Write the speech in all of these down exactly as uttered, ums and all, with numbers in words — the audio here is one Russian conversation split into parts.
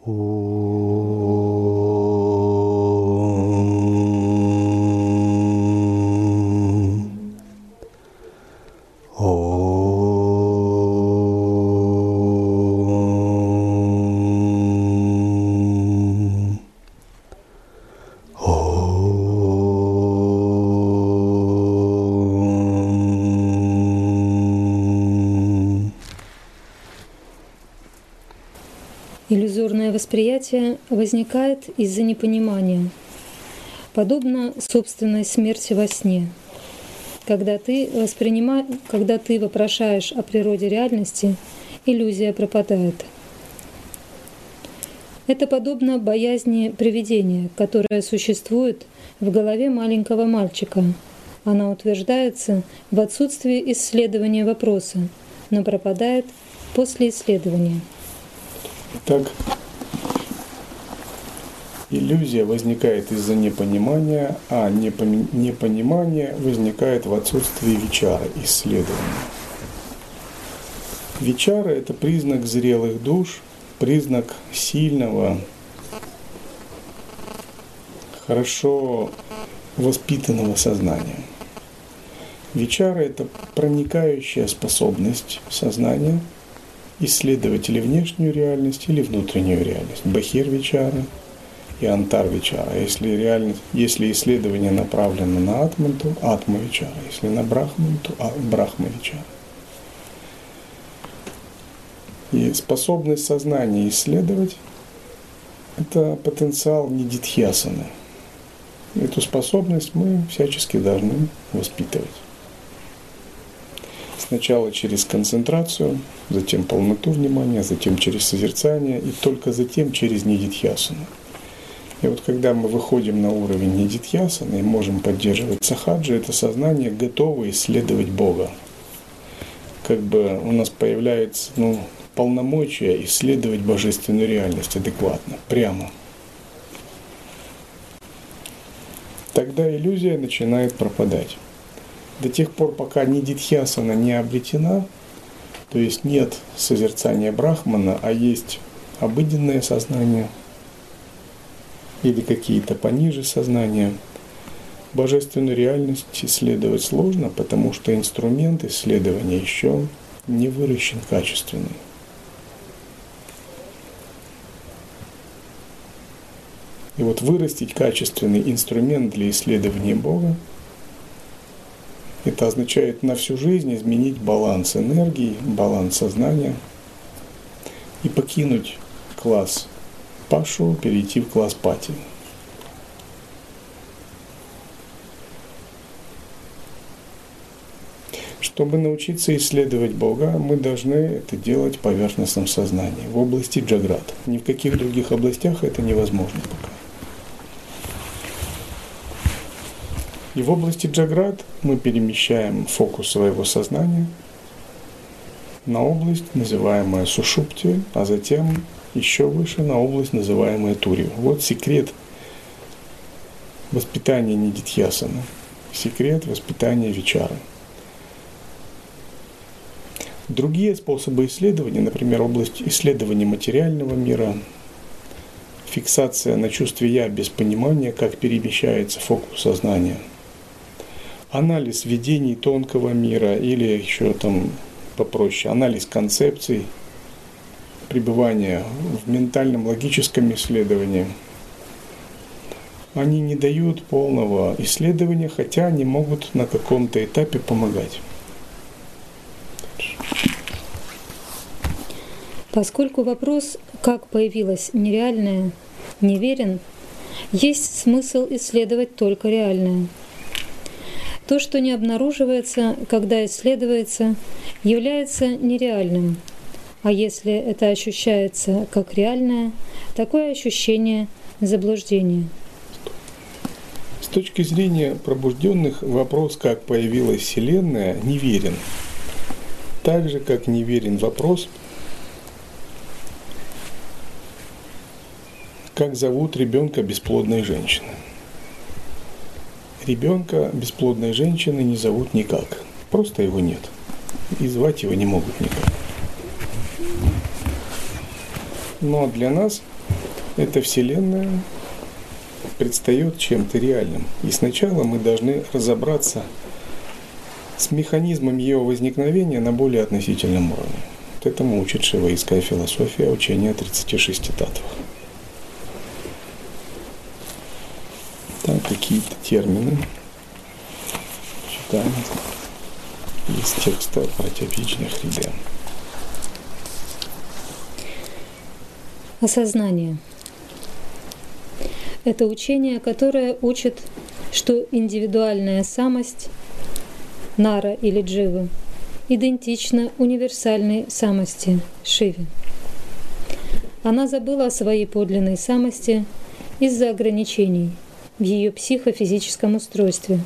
Иллюзорное восприятие возникает из-за непонимания, подобно собственной смерти во сне. Когда ты, воспринима... Когда ты вопрошаешь о природе реальности, иллюзия пропадает. Это подобно боязни привидения, которая существует в голове маленького мальчика. Она утверждается в отсутствии исследования вопроса, но пропадает после исследования. Так, иллюзия возникает из-за непонимания, а непонимание возникает в отсутствии вичары, исследования. Вичара – это признак зрелых душ, признак сильного, хорошо воспитанного сознания. Вичара – это проникающая способность сознания исследовать или внешнюю реальность, или внутреннюю реальность. Бахир-вичара и антар-вичара. Если, реальность, если исследование направлено на атман, то атма-вичара. Если на брахман, то брахма-вичара. И способность сознания исследовать – это потенциал нидидхьясаны. Эту способность мы всячески должны воспитывать. Сначала через концентрацию, затем полноту внимания, затем через созерцание и только затем через нидидхьясану. И вот когда мы выходим на уровень нидидхьясаны и можем поддерживать сахаджи, это сознание готово исследовать Бога. Как бы у нас появляется ну, полномочия исследовать божественную реальность адекватно, прямо. Тогда иллюзия начинает пропадать. До тех пор, пока нидидхьясана не обретена, то есть нет созерцания брахмана, а есть обыденное сознание или какие-то пониже сознания, божественную реальность исследовать сложно, потому что инструмент исследования еще не выращен качественно. И вот вырастить качественный инструмент для исследования Бога, это означает на всю жизнь изменить баланс энергии, баланс сознания и покинуть класс пашу, перейти в класс пати. Чтобы научиться исследовать Бога, мы должны это делать в поверхностном сознании, в области джаграт. Ни в каких других областях это невозможно пока. И в области джаграт мы перемещаем фокус своего сознания на область, называемую сушупти, а затем еще выше на область, называемую турью. Вот секрет воспитания нидидхьясаны, секрет воспитания вичары. Другие способы исследования, например, область исследования материального мира, фиксация на чувстве «я» без понимания, как перемещается фокус сознания, анализ видений тонкого мира или еще там попроще, анализ концепций, пребывание в ментальном логическом исследовании. Они не дают полного исследования, хотя они могут на каком-то этапе помогать. Поскольку вопрос, как появилось нереальное, неверен, есть смысл исследовать только реальное. То, что не обнаруживается, когда исследуется, является нереальным. А если это ощущается как реальное, такое ощущение — заблуждение. С точки зрения пробужденных, вопрос, как появилась Вселенная, неверен. Так же, как неверен вопрос, как зовут ребенка бесплодной женщины. Ребенка бесплодной женщины не зовут никак. Просто его нет. И звать его не могут никак. Но для нас эта Вселенная предстает чем-то реальным. И сначала мы должны разобраться с механизмом ее возникновения на более относительном уровне. Вот этому учит шиваистская философия, учение о тридцати шести татвах. Там какие-то термины читаем из текста Пратябхиджня Хриде. Осознание. Это учение, которое учит, что индивидуальная самость Нара или Дживы идентична универсальной самости Шиве. Она забыла о своей подлинной самости из-за ограничений в ее психофизическом устройстве.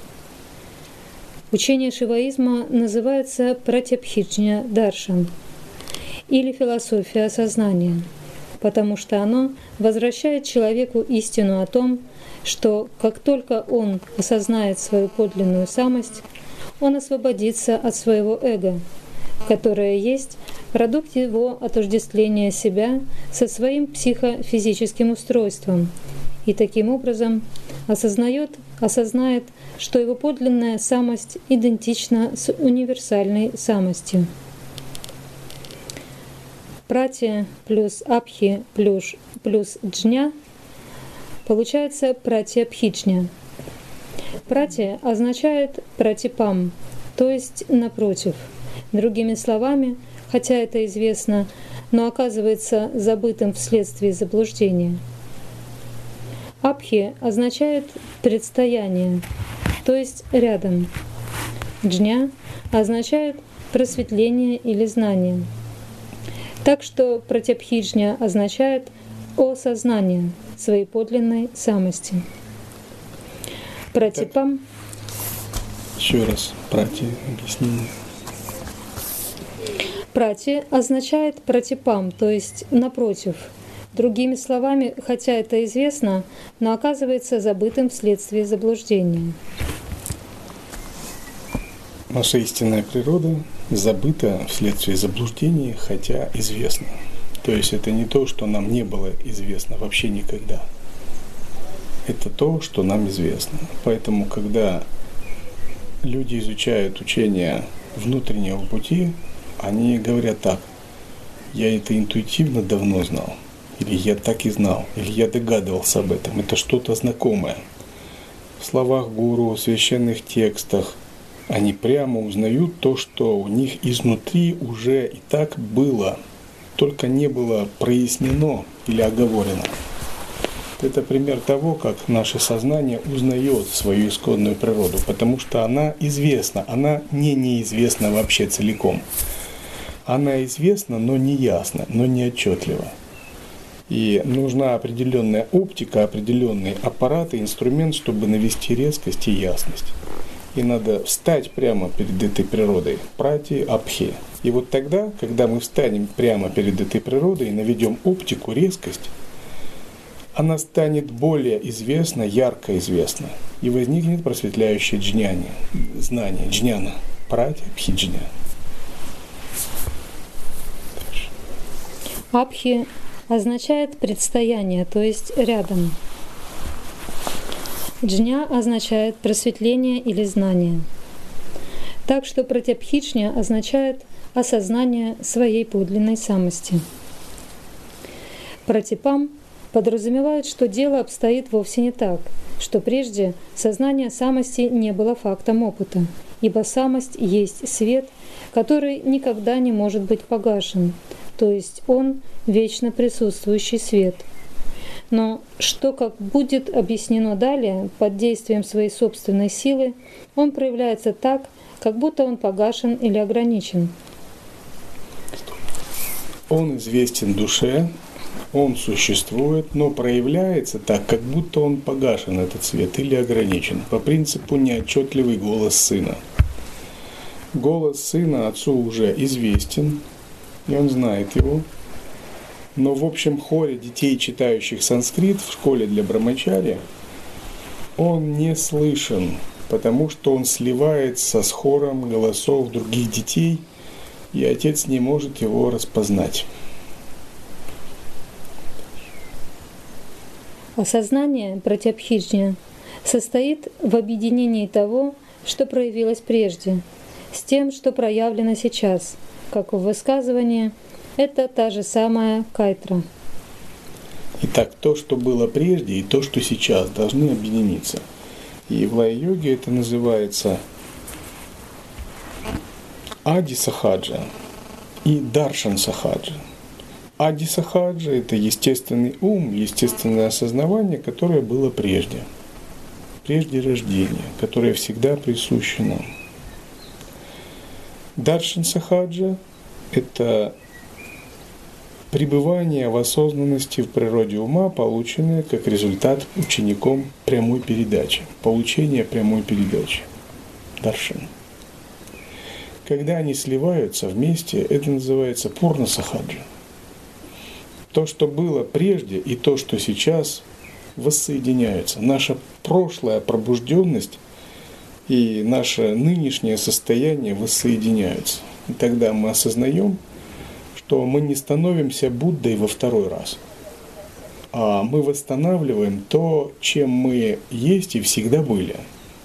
Учение шиваизма называется Пратябхиджня Даршан или философия осознания, потому что оно возвращает человеку истину о том, что как только он осознает свою подлинную самость, он освободится от своего эго, которое есть продукт его отождествления себя со своим психофизическим устройством, и таким образом осознает, осознает, что его подлинная самость идентична с универсальной самостью. Прати плюс абхи плюс, плюс джня получается пратябхиджня. Прати означает пратипам, то есть напротив. Другими словами, хотя это известно, но оказывается забытым вследствие заблуждения. Абхи означает предстояние, то есть рядом. Джня означает просветление или знание. Так что пратябхиджня означает осознание своей подлинной самости. Пратипам. Еще раз прати объяснение. Прати означает пратипам, то есть напротив. Другими словами, хотя это известно, но оказывается забытым вследствие заблуждения. Наша истинная природа забыта вследствие заблуждения, хотя известна. То есть это не то, что нам не было известно вообще никогда. Это то, что нам известно. Поэтому, когда люди изучают учение внутреннего пути, они говорят так: я это интуитивно давно знал, или я так и знал, или я догадывался об этом. Это что-то знакомое. В словах гуру, в священных текстах они прямо узнают то, что у них изнутри уже и так было, только не было прояснено или оговорено. Это пример того, как наше сознание узнает свою исконную природу, потому что она известна, она не неизвестна вообще целиком. Она известна, но не ясна, но не отчетлива. И нужна определенная оптика, определенный аппарат и инструмент, чтобы навести резкость и ясность. И надо встать прямо перед этой природой, прати абхи. И вот тогда, когда мы встанем прямо перед этой природой и наведем оптику, резкость, она станет более известна, ярко известна. И возникнет просветляющее джняни, знание, джняна, прати абхиджня. Абхи означает предстояние, то есть рядом. Джня означает просветление или знание. Так что пратябхиджня означает осознание своей подлинной самости. Пратипам подразумевает, что дело обстоит вовсе не так, что прежде сознание самости не было фактом опыта, ибо самость есть свет, который никогда не может быть погашен, то есть он вечно присутствующий свет. Но что, как будет объяснено далее, под действием своей собственной силы, он проявляется так, как будто он погашен или ограничен. Он известен душе, он существует, но проявляется так, как будто он погашен, этот свет, или ограничен, по принципу неотчетливый голос сына. Голос сына отцу уже известен, и он знает его. Но в общем хоре детей, читающих санскрит в школе для брамачарьи, он не слышен, потому что он сливается с хором голосов других детей, и отец не может его распознать. Осознание пратябхиджня состоит в объединении того, что проявилось прежде, с тем, что проявлено сейчас, как в высказывании «это та же самая кайтра». Итак, то, что было прежде, и то, что сейчас, должны объединиться. И в лая-йоге это называется ади-сахаджа и даршан-сахаджа. Ади-сахаджа – это естественный ум, естественное осознавание, которое было прежде. Прежде рождения, которое всегда присуще нам. Даршан-сахаджа – это пребывание в осознанности в природе ума, полученное как результат учеником прямой передачи, получение прямой передачи. Даршан. Когда они сливаются вместе, это называется пурна-сахаджа. То, что было прежде, и то, что сейчас, воссоединяются. Наша прошлая пробужденность и наше нынешнее состояние воссоединяются. И тогда мы осознаем, что мы не становимся Буддой во второй раз, а мы восстанавливаем то, чем мы есть и всегда были.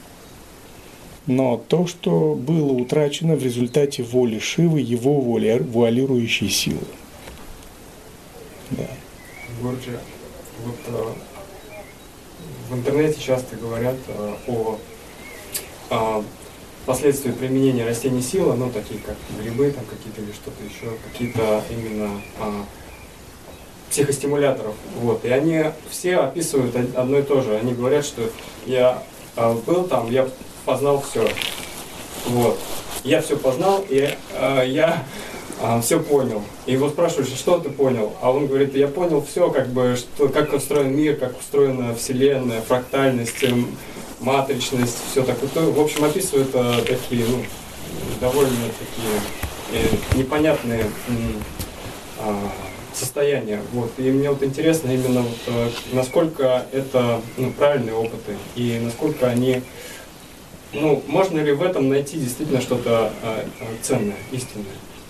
Но то, что было утрачено в результате воли Шивы, его воли, вуалирующей силы. Да. Гурджи, вот э, в интернете часто говорят э, о, о последствия применения растений силы, ну, такие как грибы, там какие-то или что-то еще, какие-то именно а, психостимуляторов. Вот. И они все описывают одно и то же. Они говорят, что я а, был там, я познал все. Вот. Я все познал, и а, я а, все понял. И его спрашивают, что ты понял? А он говорит, я понял все, как бы, что, как устроен мир, как устроена Вселенная, фрактальность, матричность, все так. В общем, описывает а, такие, ну, довольно такие э, непонятные а, состояния. Вот. И мне вот интересно именно вот, а, насколько это, ну, правильные опыты и насколько они, ну, можно ли в этом найти действительно что-то а, ценное, истинное.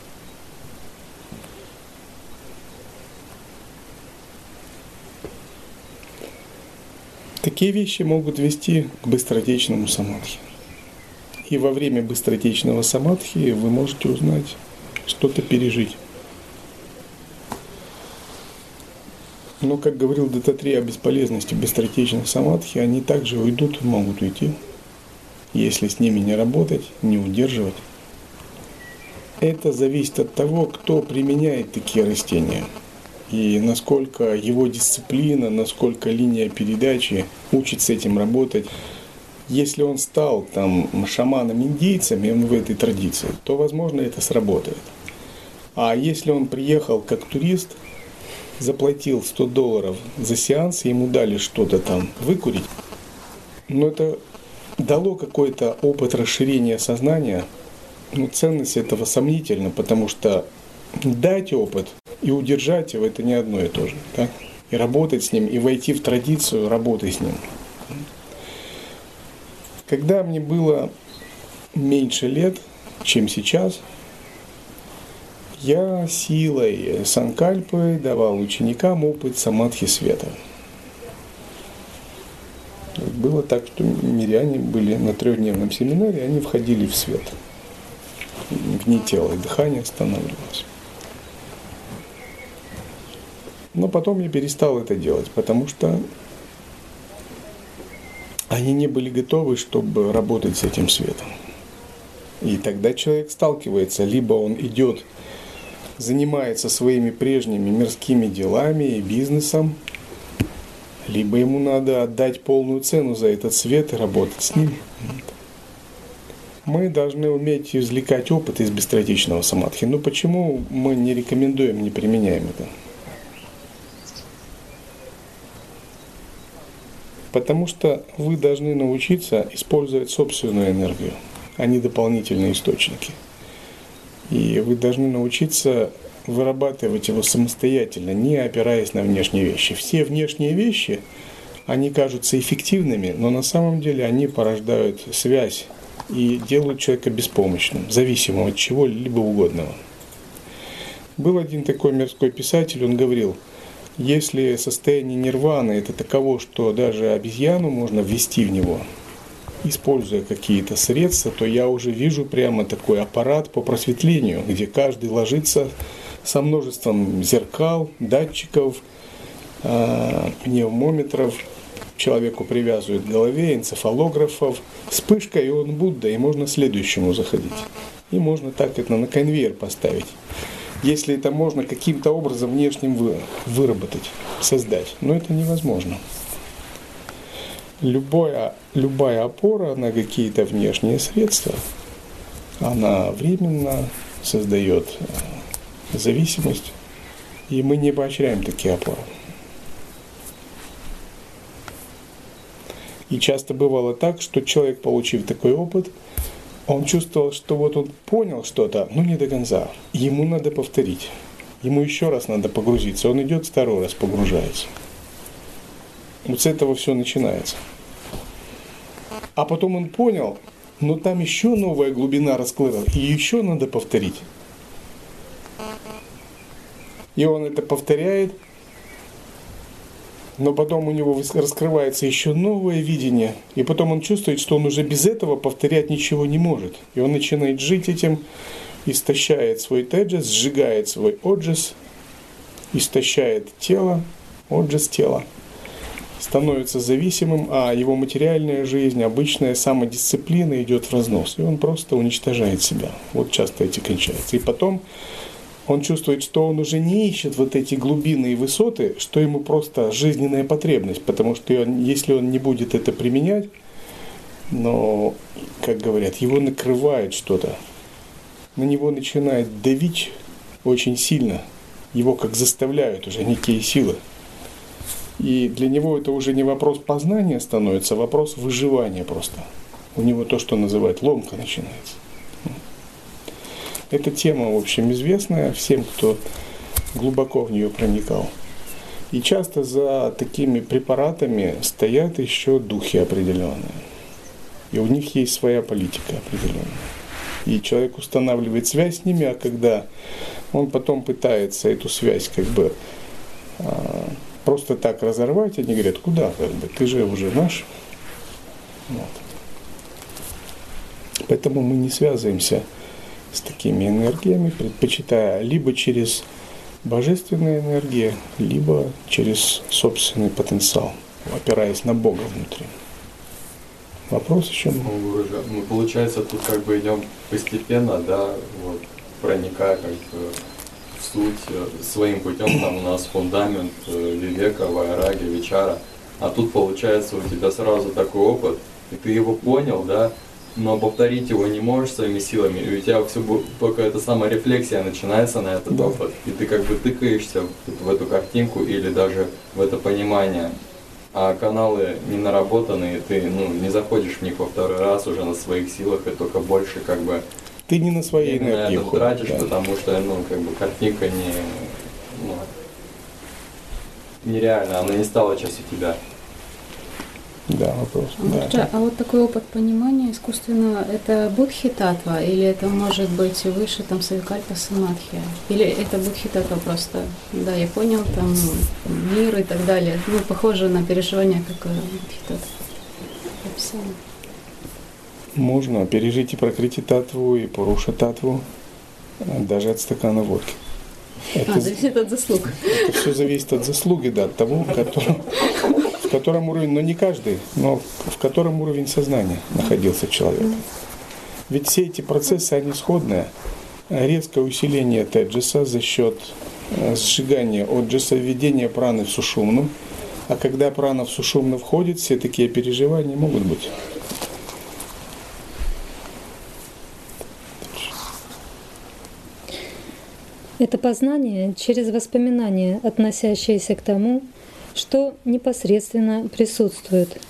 Такие вещи могут вести к быстротечному самадхи. И во время быстротечного самадхи вы можете узнать, что-то пережить. Но, как говорил Даттатрея о бесполезности быстротечных самадхи, они также уйдут, могут уйти, если с ними не работать, не удерживать. Это зависит от того, кто применяет такие растения. И насколько его дисциплина, насколько линия передачи учит с этим работать. Если он стал там шаманом-индейцем, и он в этой традиции, то, возможно, это сработает. А если он приехал как турист, заплатил сто долларов за сеанс, и ему дали что-то там выкурить, но это дало какой-то опыт расширения сознания, но ценность этого сомнительна, потому что дать опыт и удержать его — это не одно и то же. Так? И работать с ним, и войти в традицию работы с ним. Когда мне было меньше лет, чем сейчас, я силой санкальпы давал ученикам опыт самадхи света. Было так, что миряне были на трехдневном семинаре, они входили в свет. Вне тела, и дыхание останавливалось. Но потом я перестал это делать, потому что они не были готовы, чтобы работать с этим светом. И тогда человек сталкивается, либо он идет, занимается своими прежними мирскими делами и бизнесом, либо ему надо отдать полную цену за этот свет и работать с ним. Мы должны уметь извлекать опыт из быстротечного самадхи. Но почему мы не рекомендуем, не применяем это? Потому что вы должны научиться использовать собственную энергию, а не дополнительные источники. И вы должны научиться вырабатывать его самостоятельно, не опираясь на внешние вещи. Все внешние вещи, они кажутся эффективными, но на самом деле они порождают связь и делают человека беспомощным, зависимым от чего-либо угодного. Был один такой мирской писатель, он говорил: Если состояние нирваны это таково, что даже обезьяну можно ввести в него, используя какие-то средства, то я уже вижу прямо такой аппарат по просветлению, где каждый ложится со множеством зеркал, датчиков, пневмометров, человеку привязывают к голове, энцефалографов, вспышка, и он Будда, и можно следующему заходить. И можно так это на конвейер поставить. Если это можно каким-то образом внешним вы, выработать, создать, но это невозможно. Любая, любая опора на какие-то внешние средства, она временно создает зависимость, и мы не поощряем такие опоры. И часто бывало так, что человек, получив такой опыт, он чувствовал, что вот он понял что-то, но не до конца. Ему надо повторить. Ему еще раз надо погрузиться. Он идет второй раз, погружается. Вот с этого все начинается. А потом он понял, но там еще новая глубина раскрылась, и еще надо повторить. И он это повторяет, но потом у него раскрывается еще новое видение, и потом он чувствует, что он уже без этого повторять ничего не может. И он начинает жить этим, истощает свой теджас, сжигает свой оджас, истощает тело, оджас тела, становится зависимым, а его материальная жизнь, обычная самодисциплина идет в разнос, и он просто уничтожает себя. Вот часто эти кончаются. И потом он чувствует, что он уже не ищет вот эти глубины и высоты, что ему просто жизненная потребность, потому что он, если он не будет это применять, но, как говорят, его накрывает что-то, на него начинает давить очень сильно, его как заставляют уже некие силы. И для него это уже не вопрос познания становится, а вопрос выживания просто. У него то, что называют ломка, начинается. Эта тема, в общем, известная всем, кто глубоко в нее проникал. И часто за такими препаратами стоят еще духи определенные. И у них есть своя политика определенная. И человек устанавливает связь с ними, а когда он потом пытается эту связь как бы а, просто так разорвать, они говорят, куда, как бы, ты же уже наш. Вот. Поэтому мы не связываемся с такими энергиями, предпочитая либо через божественные энергии, либо через собственный потенциал, опираясь на Бога внутри. Вопрос еще? Ну, мы, получается, тут как бы идем постепенно, да, вот, проникая как бы в суть своим путем. Там у нас фундамент Вивека, Вайраги, Вичара, а тут получается у тебя сразу такой опыт, и ты его понял, да, но повторить его не можешь своими силами, и у тебя все только эта самая рефлексия начинается на этот да. опыт, и ты как бы тыкаешься в, в эту картинку или даже в это понимание, а каналы не наработанные, ты ну, не заходишь в них во второй раз уже на своих силах, и только больше как бы ты не на своей энергии на это тратишь, да. потому что ну как бы картинка не ну, нереальна, она не стала частью тебя. Да, вопрос. А, да. а вот такой опыт понимания искусственного, это будхи-татва, или это может быть выше там савикальпа самадхи? Или это будхи-татва просто, да, я понял, там мир и так далее. Ну, похоже на переживание, как будхи-татва. Можно пережить и пракрити-татву, и пуруша-татву, даже от стакана водки. Это, а, зависит от заслуг. Это все зависит от заслуги, да, от того, который... в котором уровень, но не каждый, но в котором уровень сознания находился человек. Ведь все эти процессы, они сходные. Резкое усиление теджеса за счет сжигания оджеса, введения праны в сушумну. А когда прана в сушумну входит, все такие переживания могут быть. Это познание через воспоминания, относящиеся к тому, что непосредственно присутствует.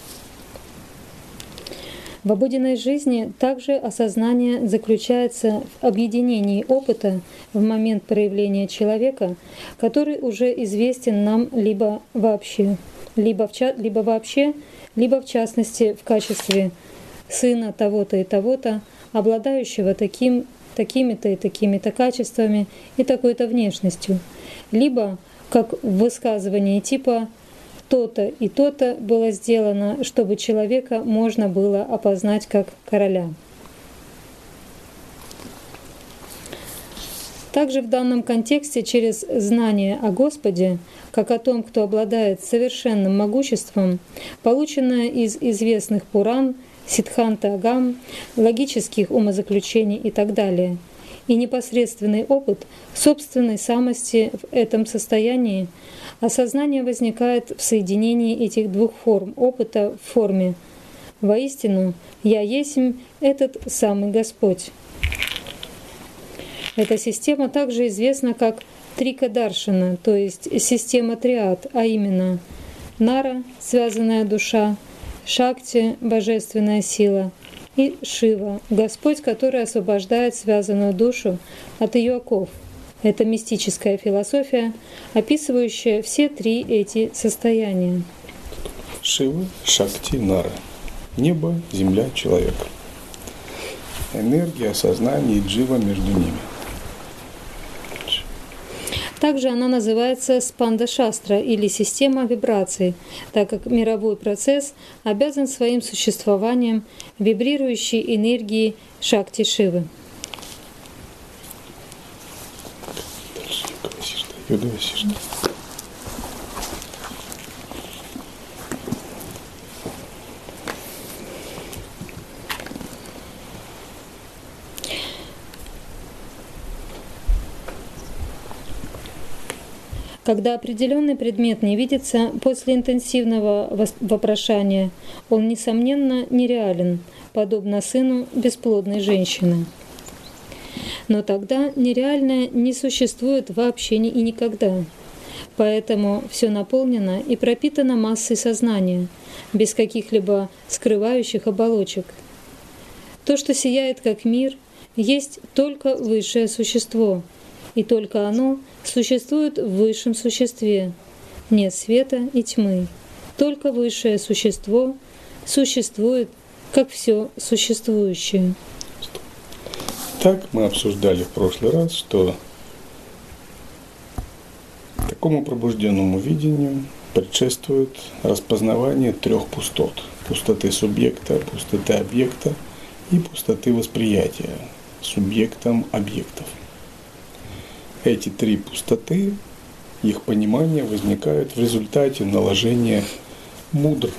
В обыденной жизни также осознание заключается в объединении опыта в момент проявления человека, который уже известен нам либо вообще, либо, в ча- либо вообще, либо в частности в качестве сына того-то и того-то, обладающего таким, такими-то и такими-то качествами и такой-то внешностью, либо как в высказывании типа «то-то и то-то было сделано, чтобы человека можно было опознать как короля». Также в данном контексте через знание о Господе, как о том, кто обладает совершенным могуществом, полученное из известных Пуран, Сиддханта-агам, логических умозаключений и так далее, и непосредственный опыт собственной самости в этом состоянии, осознание возникает в соединении этих двух форм опыта в форме «Воистину, Я есмь этот самый Господь». Эта система также известна как Трикадаршана, то есть система триад, а именно Нара — связанная душа, Шакти — божественная сила, и Шива — Господь, который освобождает связанную душу от ее оков. Это мистическая философия, описывающая все три эти состояния. Шива, Шакти, Нара. Небо, земля, человек. Энергия, сознание и джива между ними. Также она называется спанда-шастра или система вибраций, так как мировой процесс обязан своим существованием вибрирующей энергии Шакти Шивы. Когда определенный предмет не видится после интенсивного вопрошания, он, несомненно, нереален, подобно сыну бесплодной женщины. Но тогда нереальное не существует вообще и никогда. Поэтому все наполнено и пропитано массой сознания, без каких-либо скрывающих оболочек. То, что сияет как мир, есть только высшее существо, и только оно существует в высшем существе. Нет света и тьмы. Только высшее существо существует, как все существующее. Так мы обсуждали в прошлый раз, что такому пробужденному видению предшествует распознавание трех пустот. Пустоты субъекта, пустоты объекта и пустоты восприятия субъектом объектов. Эти три пустоты, их понимание возникает в результате наложения мудр,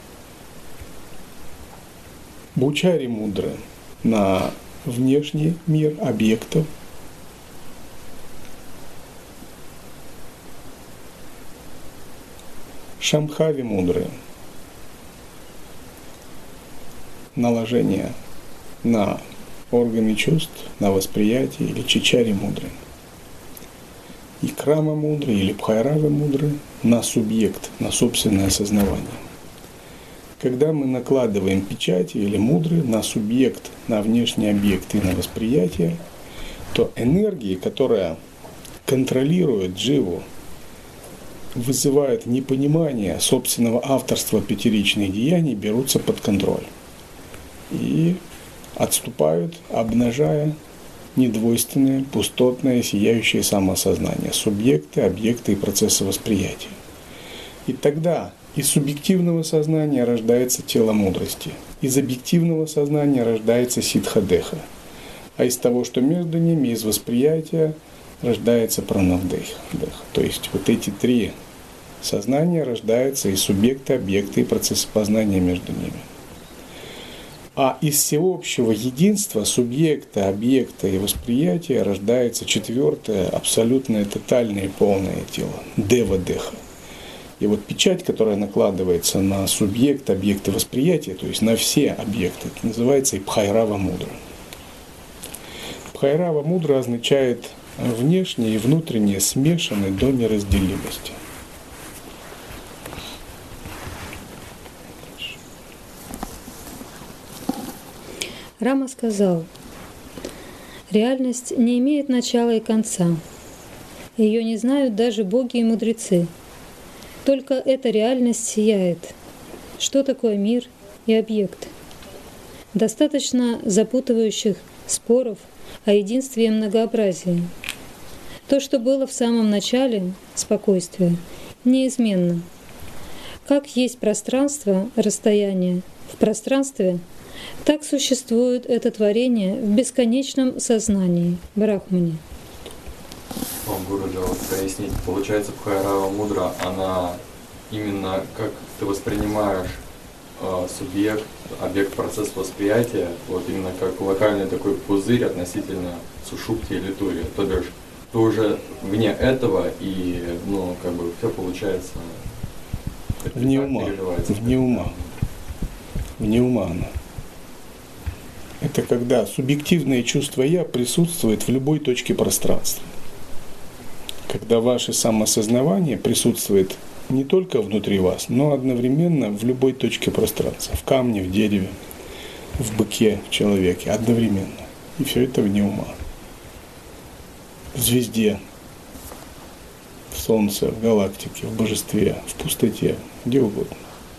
бучари мудры на внешний мир объектов, шамхави мудры, наложение на органы чувств, на восприятие, или чичари мудры, и крама мудры или бхайравы мудры на субъект, на собственное осознавание. Когда мы накладываем печати или мудры на субъект, на внешний объект и на восприятие, то энергии, которая контролирует дживу, вызывает непонимание собственного авторства пятеричных деяний, берутся под контроль и отступают, обнажая недвойственное, пустотное, сияющее самоосознание, субъекты, объекты и процессы восприятия. И тогда из субъективного сознания рождается тело мудрости, из объективного сознания рождается сиддха-деха, а из того, что между ними, из восприятия, рождается пранавдеха. То есть вот эти три сознания рождаются из субъекта, объекта и процесса познания между ними. А из всеобщего единства субъекта, объекта и восприятия рождается четвертое, абсолютное, тотальное и полное тело – дева-деха. И вот печать, которая накладывается на субъект, объект и восприятие, то есть на все объекты, это называется и бхайрава мудра. Бхайрава мудра означает внешнее и внутреннее смешаны до неразделимости. Рама сказал: реальность не имеет начала и конца. Ее не знают даже боги и мудрецы. Только эта реальность сияет. Что такое мир и объект? Достаточно запутывающих споров о единстве и многообразии. То, что было в самом начале, спокойствие, неизменно. Как есть пространство, расстояние в пространстве, так существует это творение в бесконечном сознании, брахмане. Вам, Гурудев, пояснить, получается, Бхайрава Мудра, она именно как ты воспринимаешь э, субъект, объект, процесс восприятия, вот именно как локальный такой пузырь относительно сушупти или тури. То бишь, ты уже вне этого, и, ну, как бы, все получается... Вне ума. Вне ума. Вне ума она. Это когда субъективное чувство «я» присутствует в любой точке пространства. Когда ваше самосознавание присутствует не только внутри вас, но одновременно в любой точке пространства. В камне, в дереве, в быке, в человеке. Одновременно. И все это вне ума. В звезде, в солнце, в галактике, в божестве, в пустоте, где угодно.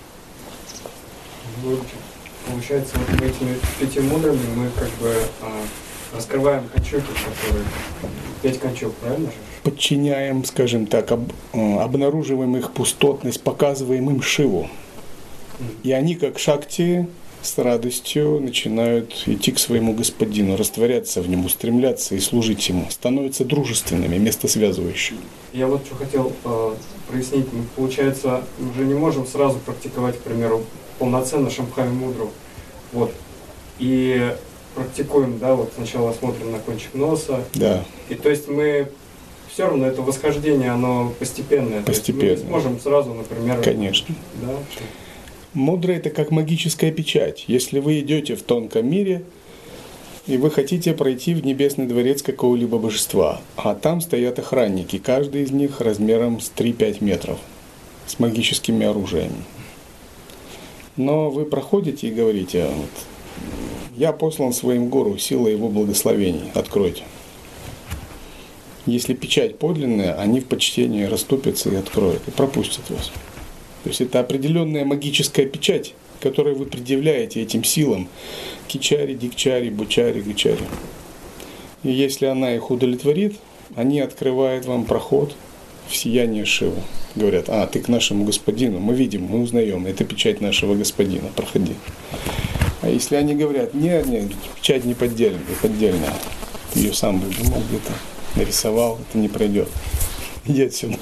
Получается, вот этими пяти мудрами мы как бы а, раскрываем кончуки, которые... Пять кончук, правильно же? Подчиняем, скажем так, об, обнаруживаем их пустотность, показываем им Шиву. И они, как шакти, с радостью начинают идти к своему господину, растворяться в нем, устремляться и служить ему, становятся дружественными, местосвязывающими. Я вот что хотел э, прояснить. Мы, получается, уже не можем сразу практиковать, к примеру, полноценно Шамбхави Мудру. Вот. И практикуем, да, вот сначала смотрим на кончик носа. Да. И то есть мы все равно это восхождение, оно постепенное. Постепенно. То есть мы не сможем сразу, например... Конечно. Да. Мудра — это как магическая печать. Если вы идете в тонком мире, и вы хотите пройти в небесный дворец какого-либо божества, а там стоят охранники, каждый из них размером с три-пять метров, с магическими оружиями. Но вы проходите и говорите: вот, я послан своим гуру силой его благословений, откройте. Если печать подлинная, они в почтении расступятся и откроют, и пропустят вас. То есть это определенная магическая печать, которую вы предъявляете этим силам: кичари, дикчари, бучари, гачари. И если она их удовлетворит, они открывают вам проход в сияние Шивы. Говорят: а, ты к нашему господину, мы видим, мы узнаем, это печать нашего господина, проходи. А если они говорят: нет, нет, печать не поддельная, поддельная, ты ее сам придумал где-то, нарисовал, это не пройдет, иди отсюда.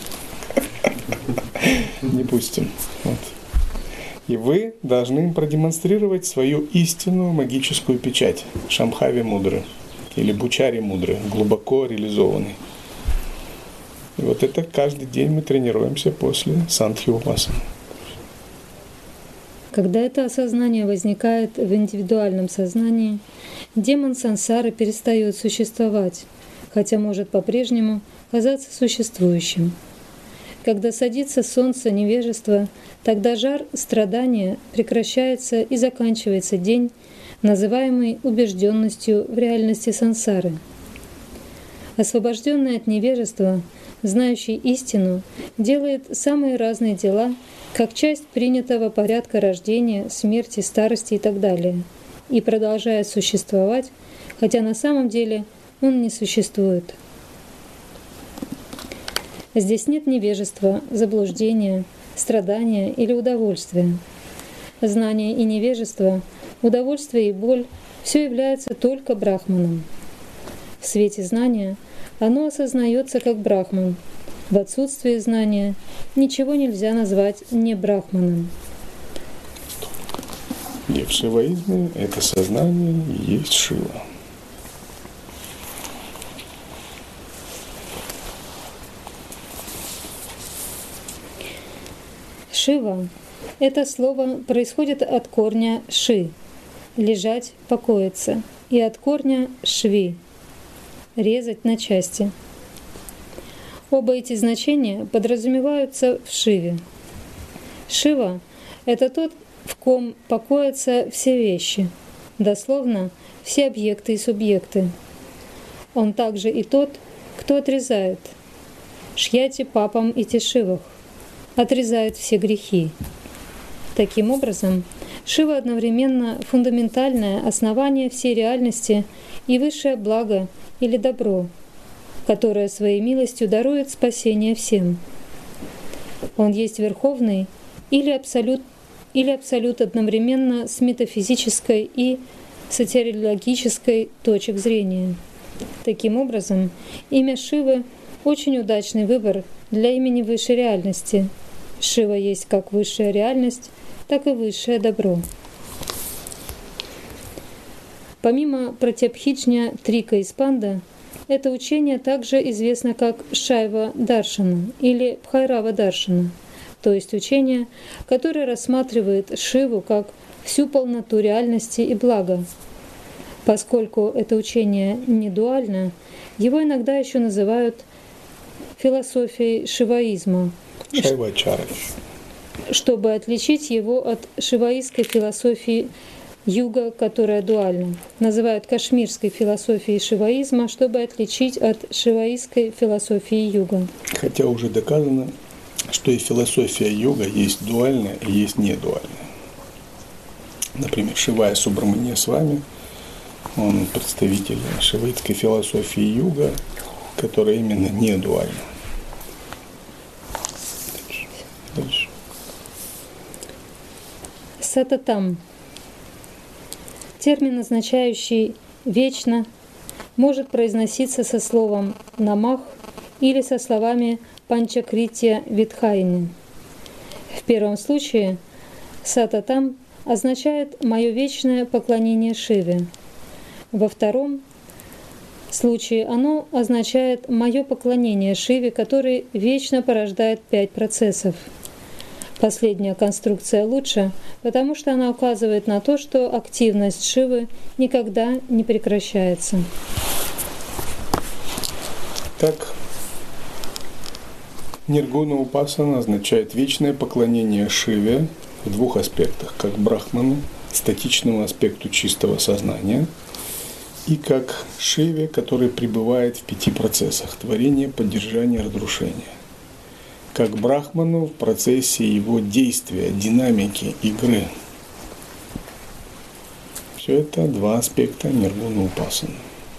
Не пустим. Вот. И вы должны им продемонстрировать свою истинную магическую печать Шамбхави Мудры или Бучари Мудры, глубоко реализованной. И вот это каждый день мы тренируемся после Сандхи-Упасаны. Когда это осознание возникает в индивидуальном сознании, демон сансары перестает существовать, хотя может по-прежнему казаться существующим. Когда садится солнце невежества, тогда жар страдания прекращается и заканчивается день, называемый убежденностью в реальности сансары. Освобожденный от невежества, знающий истину, делает самые разные дела, как часть принятого порядка рождения, смерти, старости и так далее, и продолжает существовать, хотя на самом деле он не существует. Здесь нет невежества, заблуждения, страдания или удовольствия. Знание и невежество, удовольствие и боль — все является только брахманом. В свете знания оно осознается как брахман. В отсутствии знания ничего нельзя назвать не брахманом. И в шиваизме это сознание и есть Шива. Шива — это слово происходит от корня «ши» — лежать, покоиться, и от корня «шви» — резать на части. Оба эти значения подразумеваются в Шиве. Шива — это тот, в ком покоятся все вещи, дословно все объекты и субъекты. Он также и тот, кто отрезает — шьяти папам и тишивах, отрезает все грехи. Таким образом, Шива одновременно фундаментальное основание всей реальности и высшее благо или добро, которая своей милостью дарует спасение всем. Он есть верховный или абсолют, или абсолют одновременно с метафизической и сотириологической точек зрения. Таким образом, имя Шивы – очень удачный выбор для имени высшей реальности. Шива есть как высшая реальность, так и высшее добро. Помимо Пратябхиджня Трика Испанда, это учение также известно как Шайва Даршана или Бхайрава Даршана, то есть учение, которое рассматривает Шиву как всю полноту реальности и блага. Поскольку это учение не дуально, его иногда еще называют философией шиваизма, Шайвачара, чтобы отличить его от шиваистской философии юга, которая дуальна. Называют кашмирской философией шиваизма, чтобы отличить от шиваистской философии юга. Хотя уже доказано, что и философия йога есть дуальная и есть недуальная. Например, Шивая Субраманья Свами, он представитель шиваитской философии юга, которая именно недуальна. Дальше. Дальше. Сататам. Термин, означающий «вечно», может произноситься со словом «намах» или со словами «панчакритья витхайни». В первом случае «сататам» означает «мое вечное поклонение Шиве». Во втором случае оно означает «мое поклонение Шиве», который вечно порождает пять процессов. Последняя конструкция лучше, потому что она указывает на то, что активность Шивы никогда не прекращается. Так, Ниргуна Упасана означает вечное поклонение Шиве в двух аспектах, как Брахману, статичному аспекту чистого сознания, и как Шиве, который пребывает в пяти процессах – творения, поддержания, разрушения. Как Брахману в процессе его действия, динамики, игры. Все это два аспекта Ниргуна Упасаны.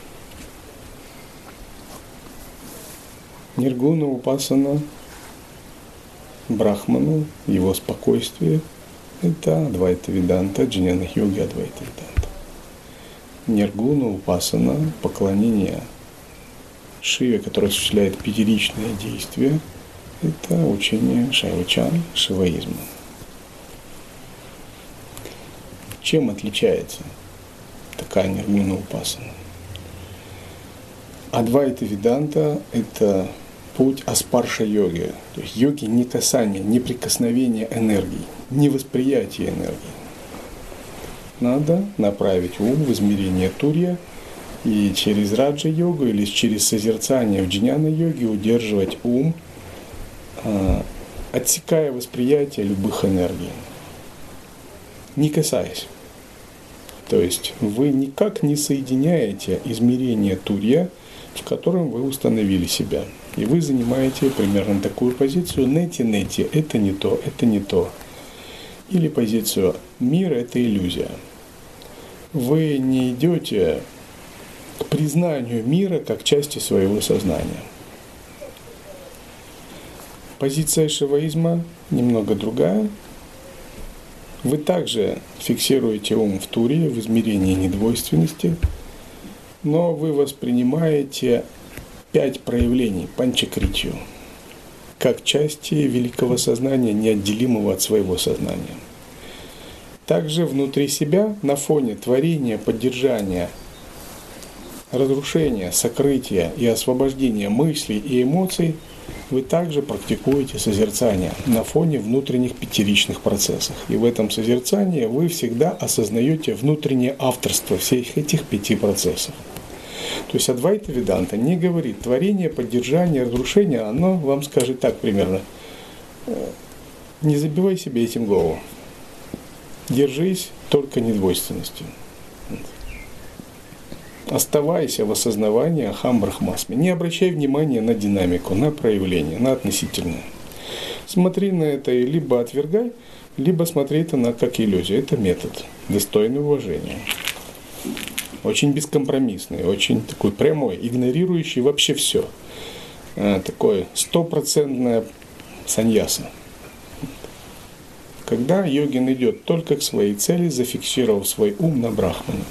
Ниргуна Упасана Брахману, его спокойствие – это Адвайта Веданта, Джняна Йоги Адвайта Веданта. Ниргуна Упасана, поклонение Шиве, который осуществляет пятиричное действие, это учение Шайвачан, шиваизма. Чем отличается такая Ниргуна Упасана? Адвайта Веданта – это путь аспарша йоги, то есть йоги не касания, не прикосновения энергии, не восприятия энергии. Надо направить ум в измерение турья и через раджа-йогу или через созерцание в джняна-йоге удерживать ум, отсекая восприятие любых энергий, не касаясь. То есть вы никак не соединяете измерение турья, в котором вы установили себя. И вы занимаете примерно такую позицию: нети-нети, это не то, это не то. Или позицию мир – это иллюзия. Вы не идете к признанию мира как части своего сознания. Позиция шиваизма немного другая. Вы также фиксируете ум в турье, в измерении недвойственности, но вы воспринимаете пять проявлений панчакритью как части великого сознания, неотделимого от своего сознания. Также внутри себя, на фоне творения, поддержания, разрушения, сокрытия и освобождения мыслей и эмоций, вы также практикуете созерцание на фоне внутренних пятиричных процессов. И в этом созерцании вы всегда осознаете внутреннее авторство всех этих пяти процессов. То есть Адвайта Веданта не говорит творение, поддержание, разрушение, оно вам скажет так примерно: не забивай себе этим голову, держись только недвойственностью. Оставайся в осознавании Ахам Брахмасми. Не обращай внимания на динамику, на проявление, на относительное. Смотри на это и либо отвергай, либо смотри это на как иллюзию. Это метод, достойный уважения. очень бескомпромиссный, очень такой прямой, игнорирующий вообще все. Такое стопроцентное саньяса. Когда йогин идет только к своей цели, зафиксировав свой ум на брахмана.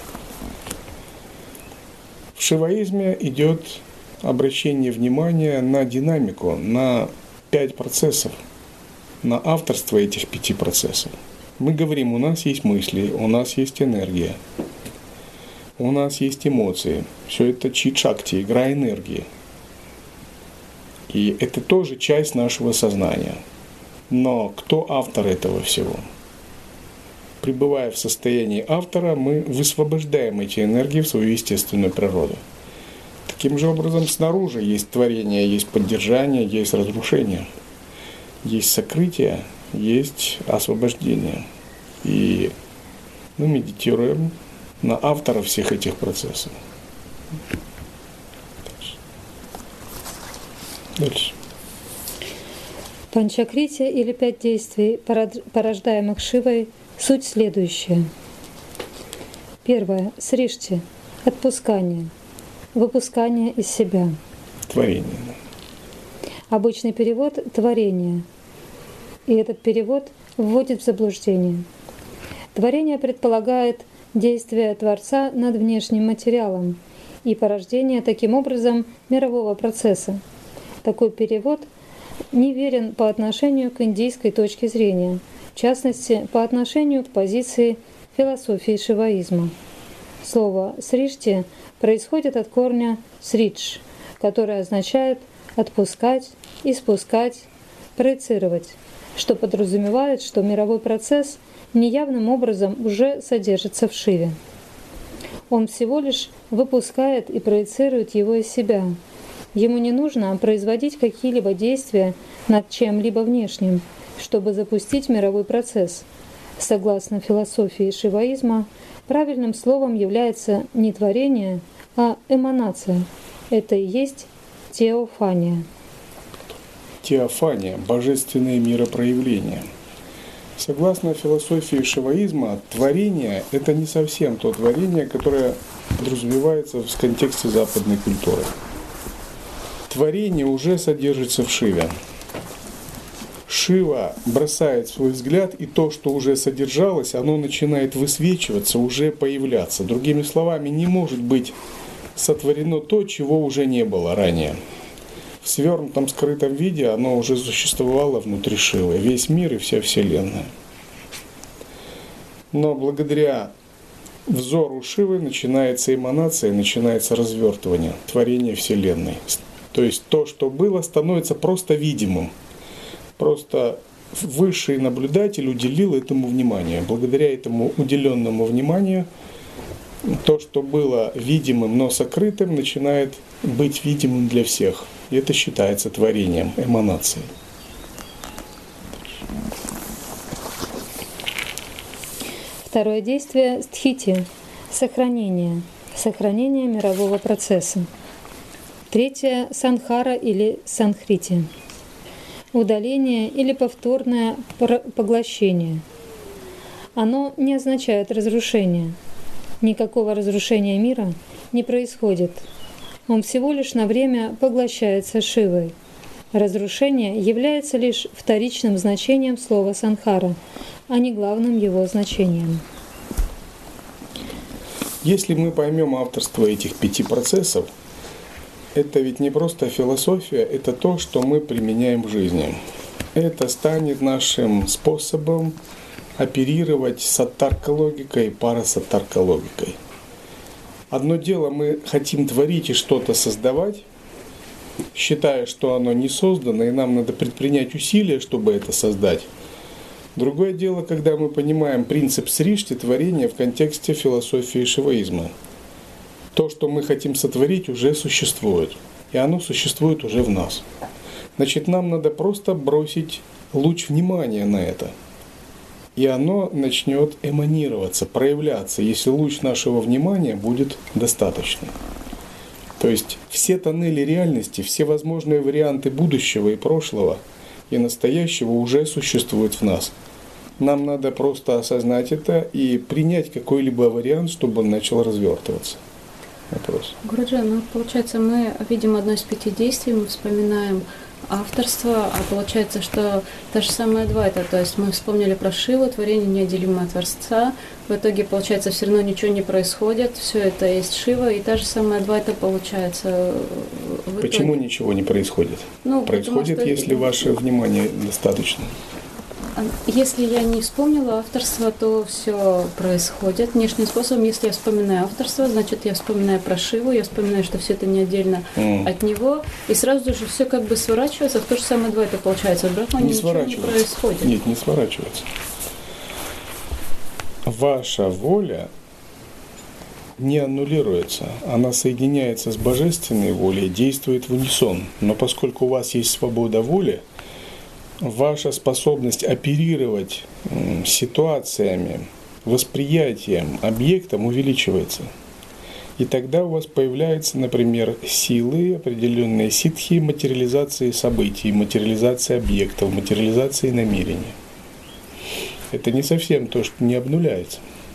В шиваизме идет обращение внимания на динамику, на пять процессов, на авторство этих пяти процессов. Мы говорим, у нас есть мысли, у нас есть энергия, у нас есть эмоции. Все это чит-шакти, игра энергии. И это тоже часть нашего сознания. Но кто автор этого всего? Пребывая в состоянии автора, мы высвобождаем эти энергии в свою естественную природу. Таким же образом, снаружи есть творение, есть поддержание, есть разрушение, есть сокрытие, есть освобождение. И мы медитируем на автора всех этих процессов. Дальше. Панчакрития или пять действий, порождаемых Шивой, суть следующая. Первое. Сришти. Отпускание. Выпускание из себя. Творение. Обычный перевод – творение. И этот перевод вводит в заблуждение. Творение предполагает действие Творца над внешним материалом и порождение таким образом мирового процесса. Такой перевод неверен по отношению к индийской точке зрения, в частности, по отношению к позиции философии шиваизма. Слово «сришти» происходит от корня «сридж», которое означает «отпускать», «испускать», «проецировать», что подразумевает, что мировой процесс неявным образом уже содержится в Шиве. Он всего лишь выпускает и проецирует его из себя. Ему не нужно производить какие-либо действия над чем-либо внешним, чтобы запустить мировой процесс. Согласно философии шиваизма, правильным словом является не творение, а эманация. Это и есть теофания. Теофания – божественные миропроявления. Согласно философии шиваизма, творение – это не совсем то творение, которое подразумевается в контексте западной культуры. Творение уже содержится в Шиве. Шива бросает свой взгляд, и то, что уже содержалось, оно начинает высвечиваться, уже появляться. Другими словами, не может быть сотворено то, чего уже не было ранее. В свернутом, скрытом виде оно уже существовало внутри Шивы, весь мир и вся Вселенная. Но благодаря взору Шивы начинается эманация, начинается развертывание, творение Вселенной. То есть то, что было, становится просто видимым. Просто высший наблюдатель уделил этому внимание. Благодаря этому уделенному вниманию то, что было видимым, но сокрытым, начинает быть видимым для всех. И это считается творением, эманацией. Второе действие – стхити – сохранение, сохранение мирового процесса. Третье – санхара или санхрити – удаление или повторное поглощение. Оно не означает разрушение. Никакого разрушения мира не происходит. Он всего лишь на время поглощается Шивой. Разрушение является лишь вторичным значением слова санхара, а не главным его значением. Если мы поймем авторство этих пяти процессов, это ведь не просто философия, это то, что мы применяем в жизни. Это станет нашим способом оперировать саттарка-логикой и парасаттарка-логикой. Одно дело, мы хотим творить и что-то создавать, считая, что оно не создано, и нам надо предпринять усилия, чтобы это создать. Другое дело, когда мы понимаем принцип сришти, творения в контексте философии шиваизма. То, что мы хотим сотворить, уже существует, и оно существует уже в нас. Значит, нам надо просто бросить луч внимания на это, и оно начнет эманироваться, проявляться, если луч нашего внимания будет достаточным. То есть все тоннели реальности, все возможные варианты будущего и прошлого и настоящего уже существуют в нас. Нам надо просто осознать это и принять какой-либо вариант, чтобы он начал развертываться. Вопрос. Гуруджи, ну, получается, мы видим одно из пяти действий, мы вспоминаем авторство, а получается, что та же самая Адвайта, то есть мы вспомнили про Шиву, творение неотделимое от Творца, в итоге, получается, все равно ничего не происходит, все это есть Шива, и та же самая Адвайта получается в итоге. Почему ничего не происходит? Ну, происходит, потому, что... если ваше внимание достаточно. Если я не вспомнила авторство, то все происходит внешним способом. Если я вспоминаю авторство, значит, я вспоминаю про Шиву, я вспоминаю, что все это не отдельно mm. от него, и сразу же все как бы сворачивается в то же самое Адвайта получается. В Брахмане не ничего не происходит. Нет, не сворачивается. Ваша воля не аннулируется, она соединяется с божественной волей, действует в унисон. Но поскольку у вас есть свобода воли, ваша способность оперировать ситуациями, восприятием, объектом увеличивается. И тогда у вас появляются, например, силы, определенные ситхи материализации событий, материализации объектов, материализации намерений. Это не совсем то, что не обнуляется.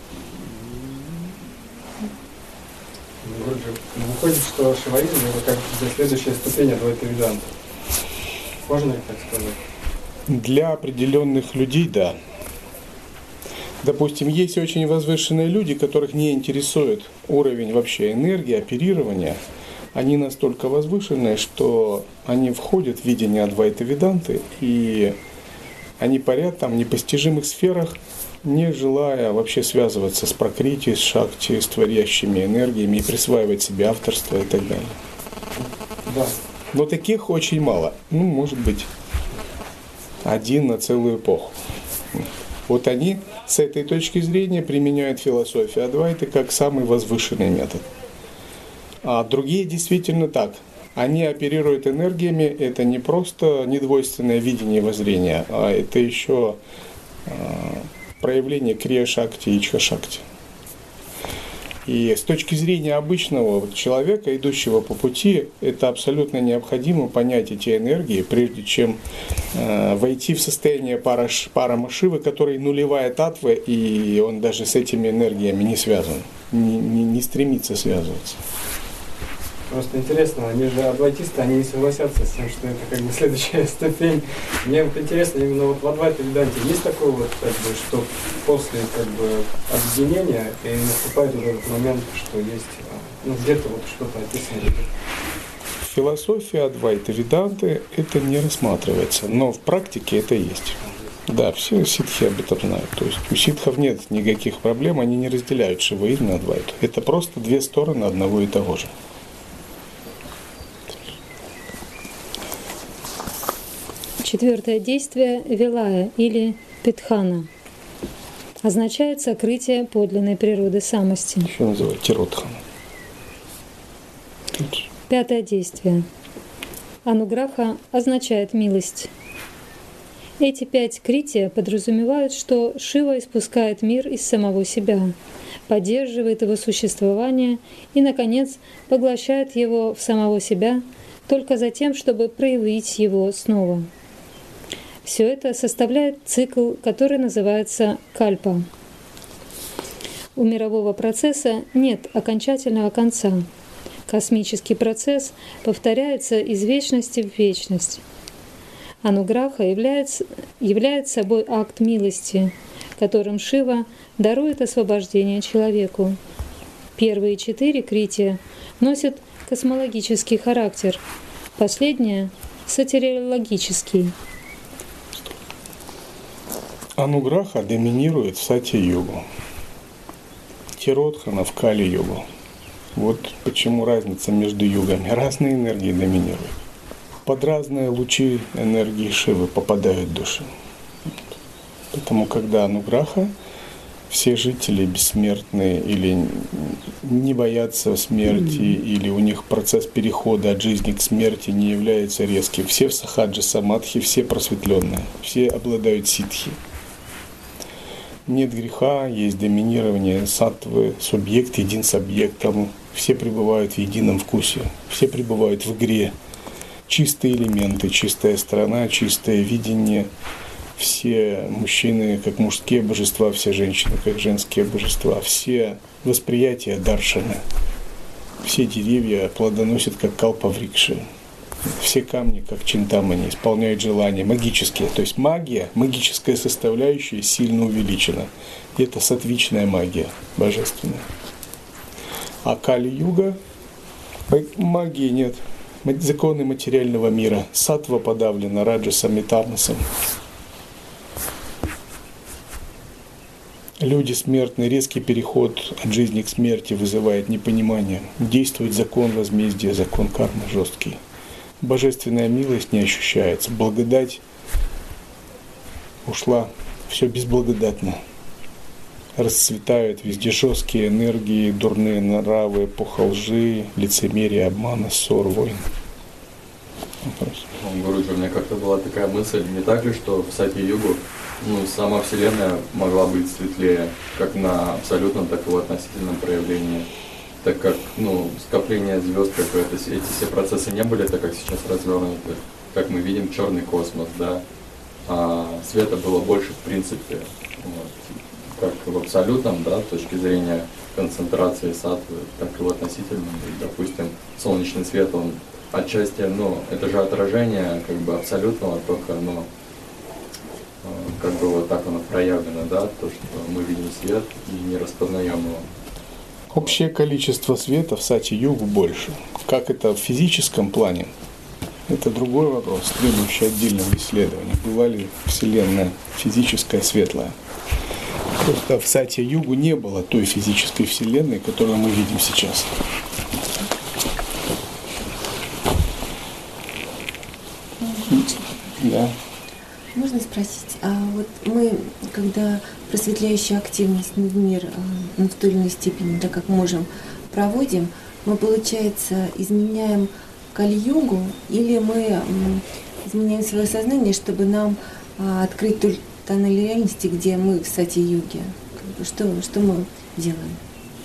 Выходит, что шиваизм это как следующая ступень Адвайта Веданты. Можно ли так сказать? Для определенных людей, да. Допустим, есть очень возвышенные люди, которых не интересует уровень вообще энергии, оперирования. Они настолько возвышенные, что они входят в видение Адвайта Веданты, и они парят там в непостижимых сферах, не желая вообще связываться с пракрити, с шакти, с творящими энергиями и присваивать себе авторство и так далее. Да. Но таких очень мало. Ну, может быть, один на целую эпоху. Вот они с этой точки зрения применяют философию Адвайты как самый возвышенный метод. А другие действительно так. Они оперируют энергиями, это не просто недвойственное видение воззрения, а это еще проявление крия-шакти и ичха-шакти. И с точки зрения обычного человека, идущего по пути, это абсолютно необходимо понять эти энергии, прежде чем э, войти в состояние параш, парамашивы, который нулевая татва, и он даже с этими энергиями не связан, не, не, не стремится связываться. Просто интересно, они же адвайтисты, они не согласятся с тем, что это как бы следующая ступень. Мне вот интересно, именно вот в Адвайта Веданте есть такое вот, как бы, что после как бы объединения и наступает вот этот момент, что есть, ну, где-то вот что-то описано. Философия Адвайта Веданты это не рассматривается, но в практике это есть. Да, все ситхи об этом знают. То есть у ситхов нет никаких проблем, они не разделяют шиваизм и Адвайту. Это просто две стороны одного и того же. Четвертое действие Вилая или Питхана означает сокрытие подлинной природы самости. Еще называют Тиротхана. Пятое действие. Ануграха означает милость. Эти пять крития подразумевают, что Шива испускает мир из самого себя, поддерживает его существование и, наконец, поглощает его в самого себя только за тем, чтобы проявить его снова. Все это составляет цикл, который называется кальпа. У мирового процесса нет окончательного конца. Космический процесс повторяется из вечности в вечность. Ануграха является, является собой акт милости, которым Шива дарует освобождение человеку. Первые четыре крития носят космологический характер, последняя — сатериологический. Ануграха доминирует в сати-йогу, Тиротхана в кали-йогу. Вот почему разница между йогами. Разные энергии доминируют. Под разные лучи энергии Шивы попадают души. Поэтому, когда Ануграха, все жители бессмертные или не боятся смерти, или у них процесс перехода от жизни к смерти не является резким. Все в сахаджи самадхи, все просветленные, все обладают ситхи. Нет греха, есть доминирование саттвы, субъект един с объектом, все пребывают в едином вкусе, все пребывают в игре. Чистые элементы, чистая сторона, чистое видение, все мужчины как мужские божества, все женщины как женские божества, все восприятия даршаны, все деревья плодоносят как калпаврикши, все камни как чинтамани, исполняют желания, магические. То есть магия, магическая составляющая сильно увеличена. И это сатвичная магия, божественная. А Кали-юга магии нет. Законы материального мира. Саттва подавлена раджасом и тамасом. Люди смертные, резкий переход от жизни к смерти вызывает непонимание. Действует закон возмездия, закон кармы жесткий. Божественная милость не ощущается. Благодать ушла. Все безблагодатно. Расцветают везде жесткие энергии, дурные нравы, эпоха лжи, лицемерие, обмана, ссор, войн. Вопрос. Гуруджи, у меня как-то была такая мысль, не так ли, что в Сати-югу ну, сама Вселенная могла быть светлее, как на абсолютном, так и в относительном проявлении, так как ну, скопление звезд, какое-то, эти все процессы не были так, как сейчас развернуты, как мы видим черный космос, да, а света было больше в принципе. Вот. Как в абсолютном, да, с точки зрения концентрации саттвы, так и в относительном. Допустим, солнечный свет, он отчасти, ну, это же отражение как бы абсолютного, только, ну, как бы вот так оно проявлено, да, то, что мы видим свет и не распознаем его. Общее количество света в Сати-югу больше. Как это в физическом плане? Это другой вопрос, требующий отдельного исследования. Была ли Вселенная физическая, светлая? Просто в Сати-югу не было той физической вселенной, которую мы видим сейчас. Да. Можно спросить, а вот мы, когда просветляющую активность в мир ну, в той или иной степени, так как можем, проводим, мы, получается, изменяем Кали-югу, или мы изменяем свое сознание, чтобы нам открыть ту тоннель реальности, где мы в Сати-юге? Что, что мы делаем?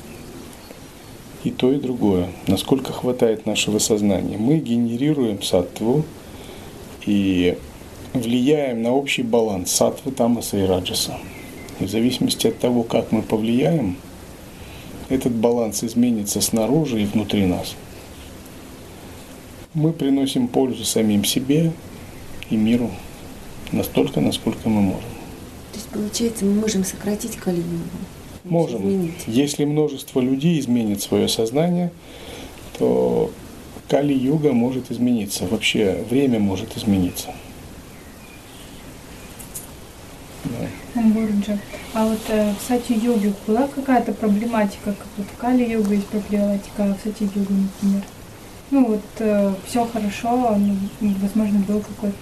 И то, и другое. Насколько хватает нашего сознания. Мы генерируем саттву и влияем на общий баланс саттвы, тамаса и раджаса. И в зависимости от того, как мы повлияем, этот баланс изменится снаружи и внутри нас. Мы приносим пользу самим себе и миру настолько, насколько мы можем. То есть, получается, мы можем сократить Кали-югу? Можем. Изменить. Если множество людей изменит свое сознание, то Кали-юга может измениться. Вообще время может измениться. Да. Гуруджи, а вот э, в Сати-юге была какая-то проблематика, как вот в Кали-юге есть проблематика, а в Сати-юге, например? Ну вот э, все хорошо, ну, возможно, был какой-то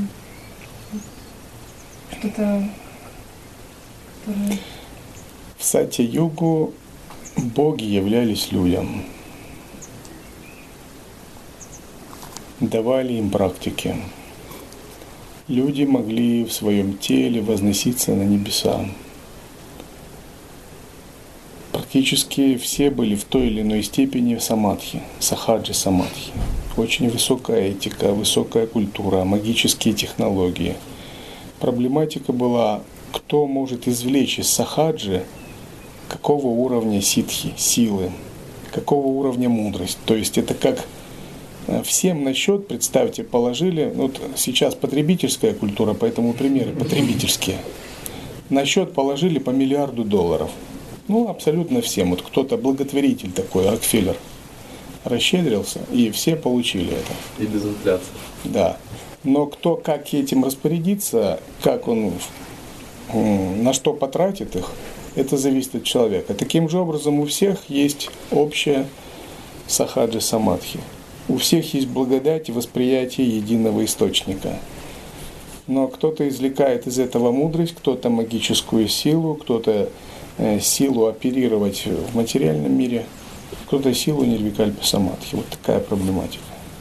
что-то, которое... В Сати-югу боги являлись людям, давали им практики. Люди могли в своем теле возноситься на небеса. Практически все были в той или иной степени в самадхи, сахаджи самадхи. Очень высокая этика, высокая культура, магические технологии. Проблематика была, кто может извлечь из сахаджи какого уровня ситхи, силы, какого уровня мудрость. То есть это как всем на счет, представьте, положили, вот сейчас потребительская культура, поэтому примеры потребительские. На счет положили по миллиарду долларов. Ну, абсолютно всем. Вот кто-то благотворитель такой, Рокфеллер, расщедрился, и все получили это. И без инфляции. Да. Но кто как этим распорядится, как он, на что потратит их, это зависит от человека. Таким же образом у всех есть общая сахаджи самадхи. У всех есть благодать и восприятие единого источника. Но кто-то извлекает из этого мудрость, кто-то магическую силу, кто-то э, силу оперировать в материальном мире, кто-то силу нирвикальпа самадхи. Вот такая проблематика.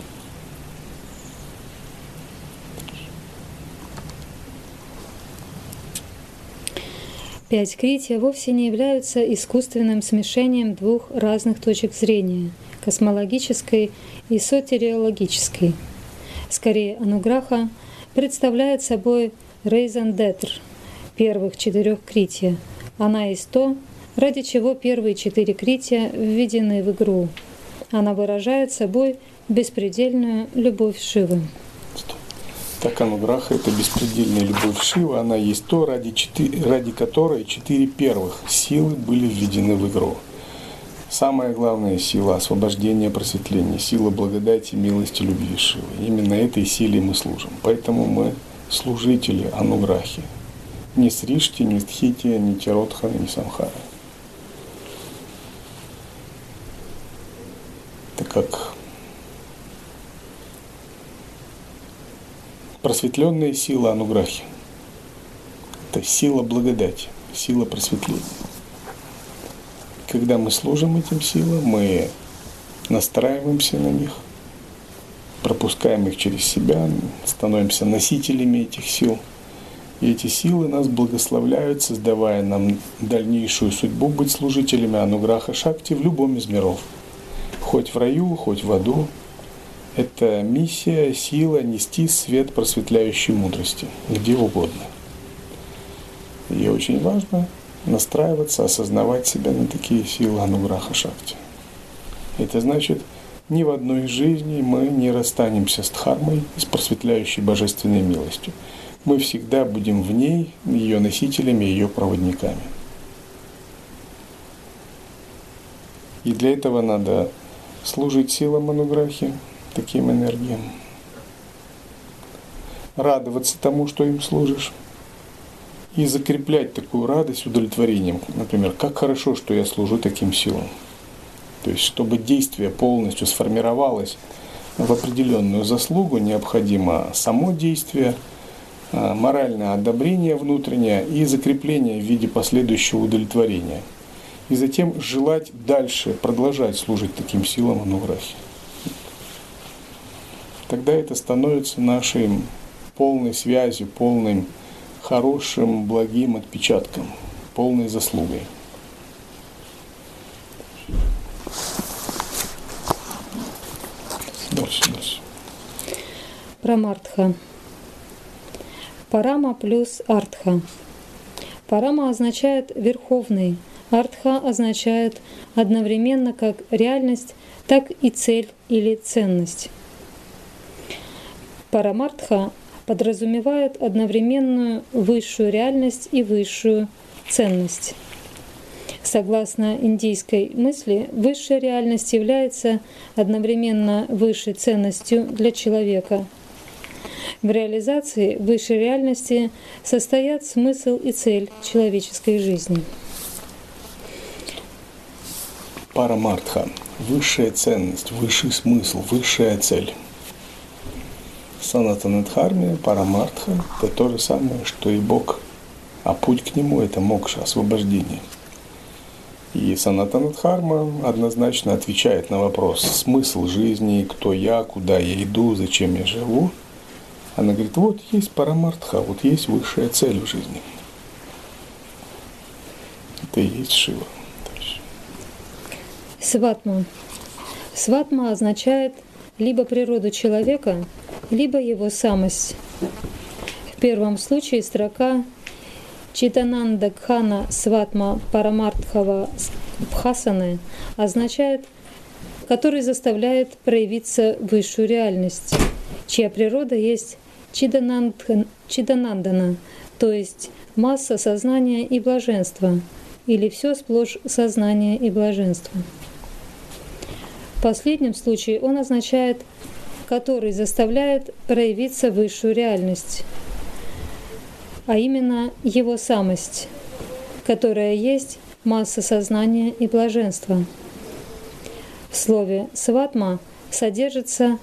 Пять крития вовсе не являются искусственным смешением двух разных точек зрения — космологической и сотериологической. Скорее, ануграха представляет собой Рейзан Детр, первых четырех крития. Она есть то, ради чего первые четыре крития введены в игру. Она выражает собой беспредельную любовь Шивы. Так ануграха — это беспредельная любовь Шивы, она есть то, ради, четыре, ради которой четыре первых силы были введены в игру. Самая главная сила освобождения, просветления, сила благодати, милости, любви Шивы. Именно этой силе мы служим. Поэтому мы служители ануграхи. Не Сришти, не Стхити, не Тиротхана, не Самхара. Так как просветленная сила ануграхи — это сила благодати, сила просветления. Когда мы служим этим силам, мы настраиваемся на них, пропускаем их через себя, становимся носителями этих сил. И эти силы нас благословляют, создавая нам дальнейшую судьбу быть служителями ануграха шакти в любом из миров. Хоть в раю, хоть в аду. Это миссия, сила нести свет просветляющей мудрости, где угодно. И очень важно настраиваться, осознавать себя на такие силы ануграха шакти. Это значит, ни в одной из жизней мы не расстанемся с дхармой, с просветляющей божественной милостью. Мы всегда будем в ней ее носителями, ее проводниками. И для этого надо служить силам ануграхи, таким энергиям, радоваться тому, что им служишь, и закреплять такую радость удовлетворением. Например, как хорошо, что я служу таким силам. То есть, чтобы действие полностью сформировалось в определенную заслугу, необходимо само действие, моральное одобрение внутреннее и закрепление в виде последующего удовлетворения. И затем желать дальше продолжать служить таким силам ануграхи. Тогда это становится нашей полной связью, полным хорошим, благим отпечатком, полной заслугой. Дальше, дальше. Прамартха. Парама плюс артха. Парама означает верховный, артха означает одновременно как реальность, так и цель или ценность. Парамартха подразумевает одновременную высшую реальность и высшую ценность. Согласно индийской мысли, высшая реальность является одновременно высшей ценностью для человека. В реализации высшей реальности состоят смысл и цель человеческой жизни. Парамартха — высшая ценность, высший смысл, высшая цель. Санатанадхарме, парамартха — это то же самое, что и Бог, а путь к нему — это мокша, освобождение. И Санатанадхарма однозначно отвечает на вопрос смысл жизни, кто я, куда я иду, зачем я живу. Она говорит, вот есть парамартха, вот есть высшая цель в жизни. Это и есть Шива. Дальше. Сватма. Сватма означает либо природу человека, либо его самость. В первом случае строка Читананда Кхана Сватма Парамартхава Бхасаны означает, который заставляет проявиться высшую реальность, чья природа есть Чиданандана, то есть масса сознания и блаженства, или все сплошь сознание и блаженство. В последнем случае он означает, который заставляет проявиться высшую реальность, а именно его самость, которая есть масса сознания и блаженства. В слове «сватма» содержится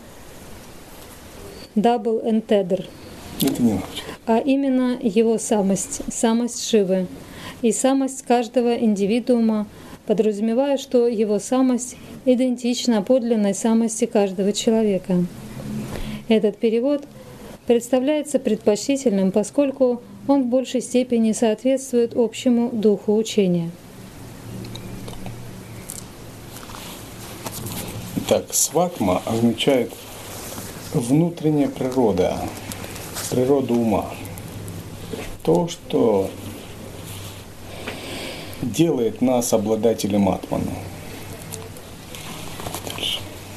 double entedr, а именно его самость, самость Шивы и самость каждого индивидуума, подразумевая, что его самость идентична подлинной самости каждого человека. Этот перевод представляется предпочтительным, поскольку он в большей степени соответствует общему духу учения. Итак, сватма означает внутренняя природа, природа ума. то, что делает нас обладателем атмана. Дальше.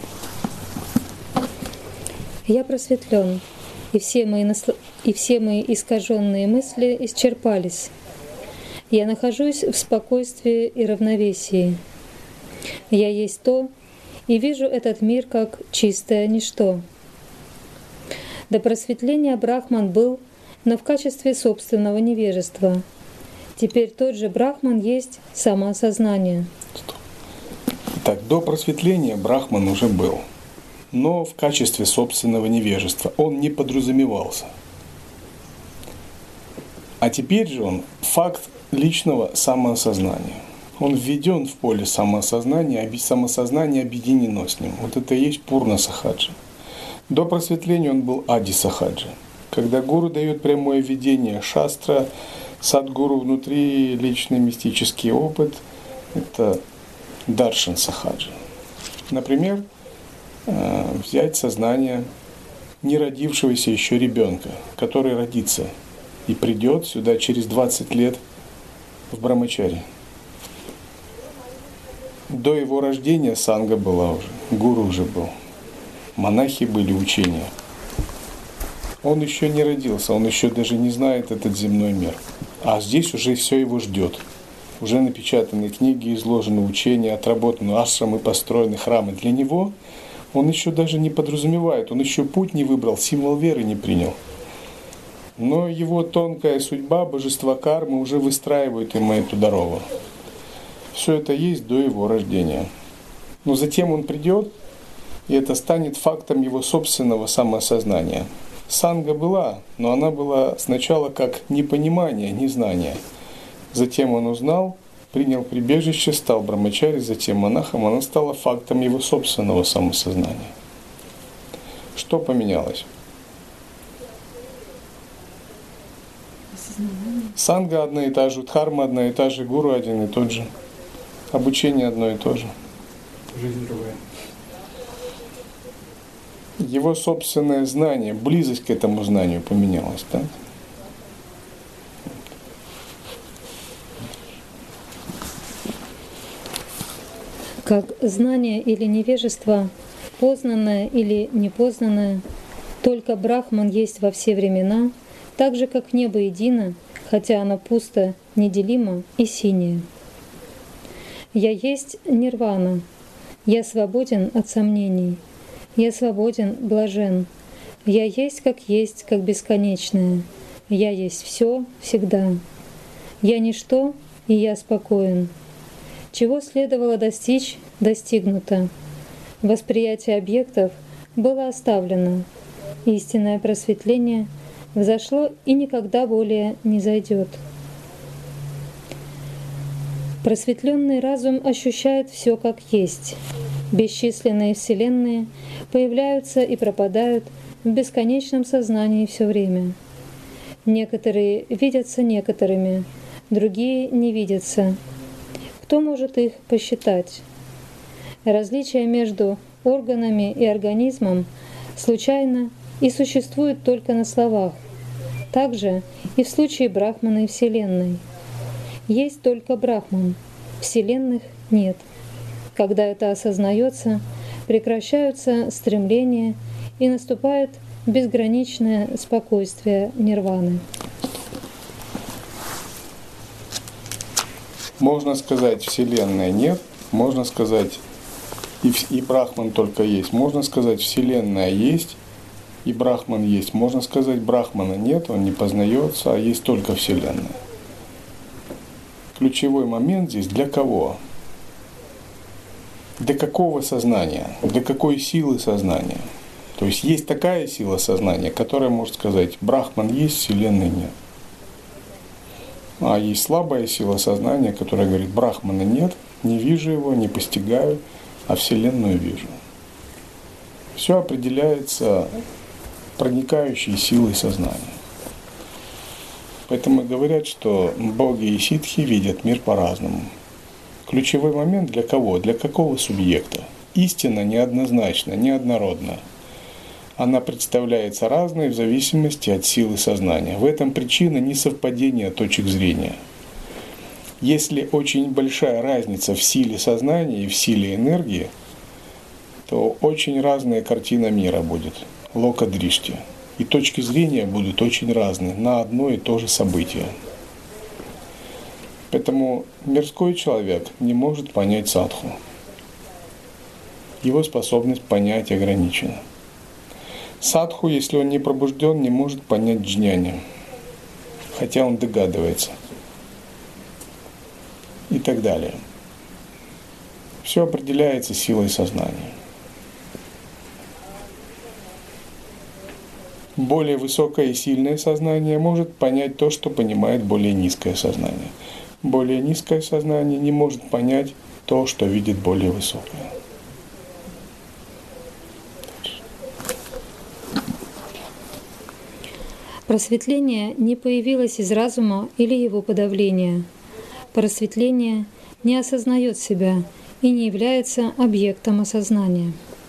Я просветлен, и все мои, насл... и все мои искаженные мысли исчерпались. Я нахожусь в спокойствии и равновесии. Я есть то, и вижу этот мир как чистое ничто. До просветления Брахман был, но в качестве собственного невежества. Теперь тот же Брахман есть самоосознание. Так, до просветления Брахман уже был, но в качестве собственного невежества. Он не подразумевался. А теперь же он факт личного самоосознания. Он введен в поле самоосознания, а самосознание объединено с ним. Вот это и есть Пурна Сахаджа. До просветления он был Ади Сахаджа. Когда гуру дает прямое видение шастра, садгуру внутри личный мистический опыт, это Даршан Сахаджа. Например, взять сознание неродившегося еще ребенка, который родится и придет сюда через двадцать лет в Брамачари. До его рождения санга была уже, гуру уже был, монахи были, учения. Он еще не родился, он еще даже не знает этот земной мир. А здесь уже все его ждет. Уже напечатаны книги, изложены учения, отработаны ашрамы, построены храмы. Для него он еще даже не подразумевает, он еще путь не выбрал, символ веры не принял. Но его тонкая судьба, божества кармы уже выстраивают ему эту дорогу. Все это есть до его рождения. Но затем он придет, и это станет фактом его собственного самоосознания. Санга была, но она была сначала как непонимание, незнание. Затем он узнал, принял прибежище, стал брамачари, затем монахом. Она стала фактом его собственного самосознания. Что поменялось? Санга одна и та же, дхарма одна и та же, гуру один и тот же. Обучение одно и то же. Жизнь другая. Его собственное знание, близость к этому знанию поменялась, да? Как знание или невежество, познанное или непознанное, только Брахман есть во все времена, так же, как небо едино, хотя оно пусто, неделимо и синее. Я есть нирвана, я свободен от сомнений, я свободен, блажен, я есть как есть, как бесконечное, я есть все, всегда. Я ничто, и я спокоен. Чего следовало достичь, достигнуто. Восприятие объектов было оставлено. Истинное просветление взошло и никогда более не зайдет. Просветленный разум ощущает все как есть. Бесчисленные вселенные появляются и пропадают в бесконечном сознании все время. Некоторые видятся некоторыми, другие не видятся. Кто может их посчитать? Различие между органами и организмом случайно и существует только на словах. Также и в случае Брахмана и Вселенной. Есть только Брахман, Вселенных нет. Когда это осознается, прекращаются стремления и наступает безграничное спокойствие нирваны. Можно сказать, Вселенной нет, можно сказать, и, и Брахман только есть. Можно сказать, Вселенная есть, и Брахман есть. Можно сказать, Брахмана нет, он не познается, а есть только Вселенная. Ключевой момент здесь для кого? Для какого сознания? Для какой силы сознания? То есть есть такая сила сознания, которая может сказать, Брахман есть, Вселенной нет. А есть слабая сила сознания, которая говорит, Брахмана нет, не вижу его, не постигаю, а Вселенную вижу. Все определяется проникающей силой сознания. Поэтому говорят, что боги и ситхи видят мир по-разному. Ключевой момент для кого? Для какого субъекта? Истина неоднозначна, неоднородна. Она представляется разной в зависимости от силы сознания. В этом причина несовпадения точек зрения. Если очень большая разница в силе сознания и в силе энергии, то очень разная картина мира будет, лока-дришти. И точки зрения будут очень разные на одно и то же событие. Поэтому мирской человек не может понять садху. Его способность понять ограничена. Садху, если он не пробужден, не может понять джняни, хотя он догадывается. И так далее. Все определяется силой сознания. Более высокое и сильное сознание может понять то, что понимает более низкое сознание. Более низкое сознание не может понять то, что видит более высокое. Просветление не появилось из разума или его подавления. Просветление не осознает себя и не является объектом осознания.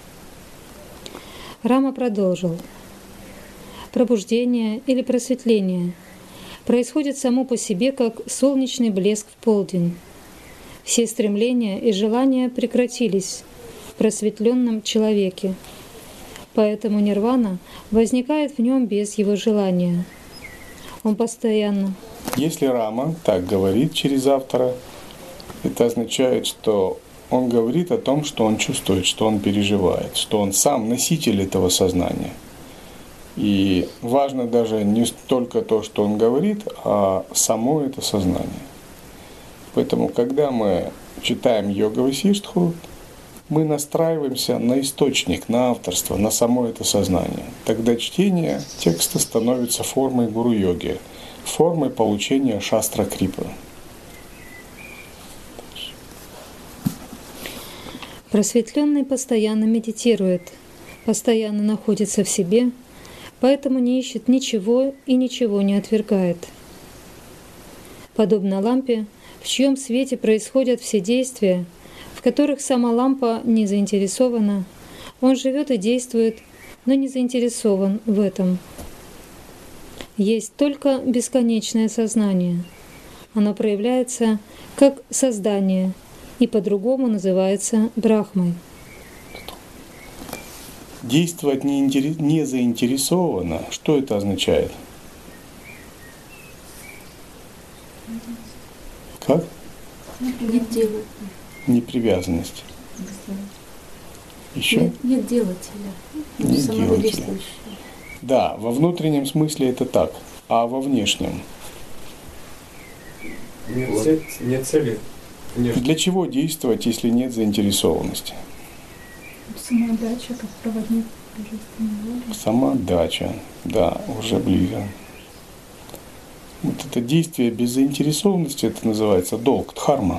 Рама продолжил. Пробуждение или просветление происходит само по себе, как солнечный блеск в полдень. Все стремления и желания прекратились в просветленном человеке, поэтому нирвана возникает в нем без его желания. Он постоянно. Если Рама так говорит через автора, это означает, что он говорит о том, что он чувствует, что он переживает, что он сам носитель этого сознания. И важно даже не столько то, что он говорит, а само это сознание. Поэтому, когда мы читаем Йога-Васиштху, мы настраиваемся на источник, на авторство, на само это сознание. Тогда чтение текста становится формой гуру-йоги, формой получения шастра-крипы. Просветленный постоянно медитирует, постоянно находится в себе, поэтому не ищет ничего и ничего не отвергает. Подобно лампе, в чьем свете происходят все действия, в которых сама лампа не заинтересована, он живет и действует, но не заинтересован в этом. Есть только бесконечное сознание. Оно проявляется как создание и по-другому называется Брахмой. Действовать не, интерес, не заинтересованно, что это означает? Как? Не делать. Непривязанность. Еще? Нет, нет делателя. Нет делателя. Да, во внутреннем смысле это так, а во внешнем? Нет, цель, нет цели. Внешне. Для чего действовать, если нет заинтересованности? Самоотдача, как проводник божественной воли. Самоотдача, да, уже ближе. Вот это действие без заинтересованности, это называется долг, дхарма.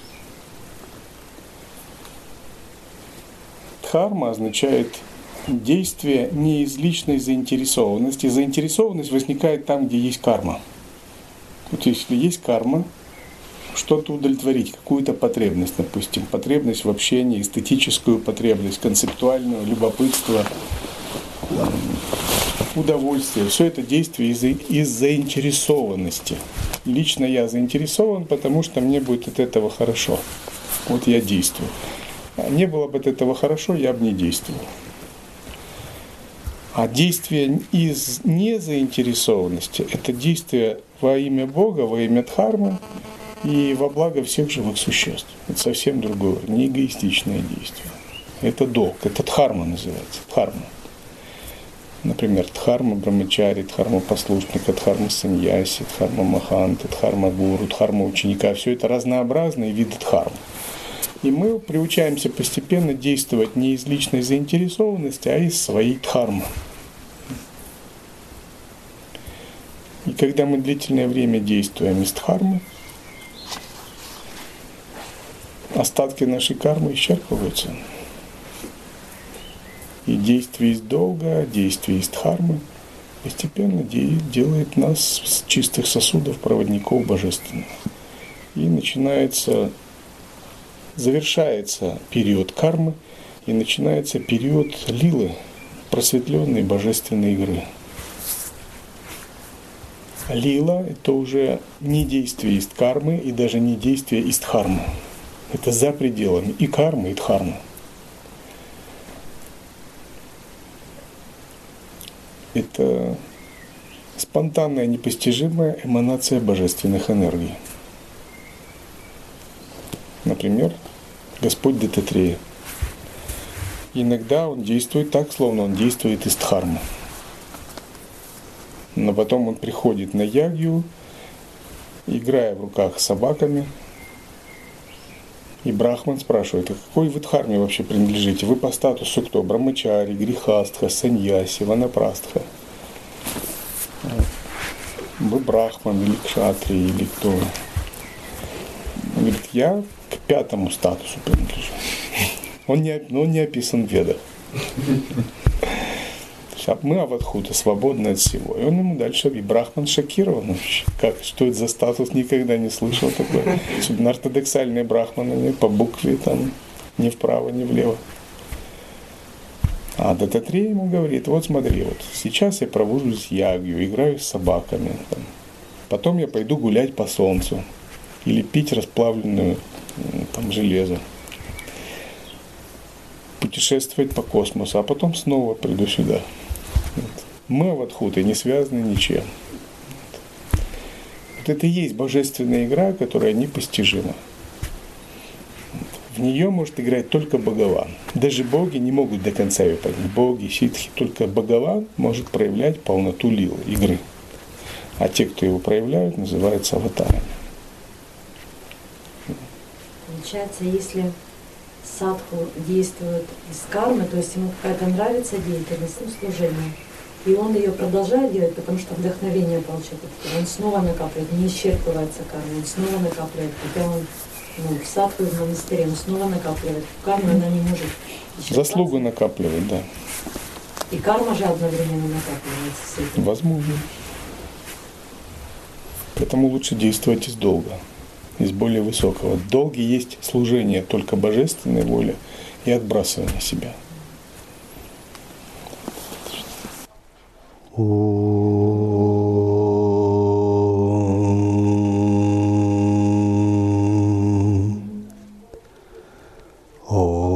Дхарма означает действие не из личной заинтересованности. Заинтересованность возникает там, где есть карма. Вот если есть карма, что-то удовлетворить, какую-то потребность, допустим, потребность в общении, эстетическую потребность, концептуальную, любопытство, удовольствие. Все это действие из, из заинтересованности. Лично я заинтересован, потому что мне будет от этого хорошо. Вот я действую. А не было бы от этого хорошо, я бы не действовал. А действие из незаинтересованности – это действие во имя Бога, во имя Дхармы и во благо всех живых существ. Это совсем другое, не эгоистичное действие. Это долг, это дхарма называется, дхарма. Например, дхарма брамачари, дхарма послушника, дхарма саньяси, дхарма маханты, дхарма гуру, дхарма ученика. Все это разнообразные виды дхармы. И мы приучаемся постепенно действовать не из личной заинтересованности, а из своей дхармы. И когда мы длительное время действуем из дхармы, остатки нашей кармы исчерпываются. И действие из долга, действие из дхармы постепенно делает нас с чистых сосудов проводников божественных. И начинается, завершается период кармы, и начинается период лилы, просветленной божественной игры. Лила – это уже не действие исткармы и даже не действие истхармы. Это за пределами и кармы, и дхармы. Это спонтанная, непостижимая эманация божественных энергий. Например, Господь Дататрея. Иногда он действует так, словно он действует из дхармы. Но потом он приходит на ягью, играя в руках с собаками, и Брахман спрашивает: а какой вы дхарме вообще принадлежите? Вы по статусу кто? Брамачари, Грихастха, Саньяси, Ванапрастха. Вы Брахман или Кшатри, или кто? Он говорит: я к пятому статусу принадлежу. Он не, он не описан в Ведах. Мы авадхута, свободны от всего. И он ему дальше, и Брахман шокирован вообще. Как, что это за статус, никогда не слышал такое. Особенно ортодоксальные брахманы по букве там ни вправо, ни влево. А Дататрея ему говорит: вот смотри, вот сейчас я провожу с ягью, играю с собаками. Там. Потом я пойду гулять по солнцу или пить расплавленную там железо. Путешествовать по космосу, а потом снова приду сюда. Мы авадхуты не связаны ничем. Вот это и есть божественная игра, которая непостижима. В нее может играть только Бхагаван. Даже боги не могут до конца ее понять. Боги, ситхи, только Бхагаван может проявлять полноту лилы, игры. А те, кто его проявляют, называются аватарами. Получается, если садху действует из кармы, то есть ему какая-то нравится деятельность, ну, служение, и он ее продолжает делать, потому что вдохновение получает, он снова накапливает, не исчерпывается карма, он снова накапливает, хотя он ну, в садху, в монастыре, он снова накапливает, карма она не может исчерпаться. Заслугу накапливает, да. И карма же одновременно накапливается с этим. Возможно. Поэтому лучше действовать из долга, из более высокого. В долге есть служение только божественной воле и отбрасывание себя. Oh.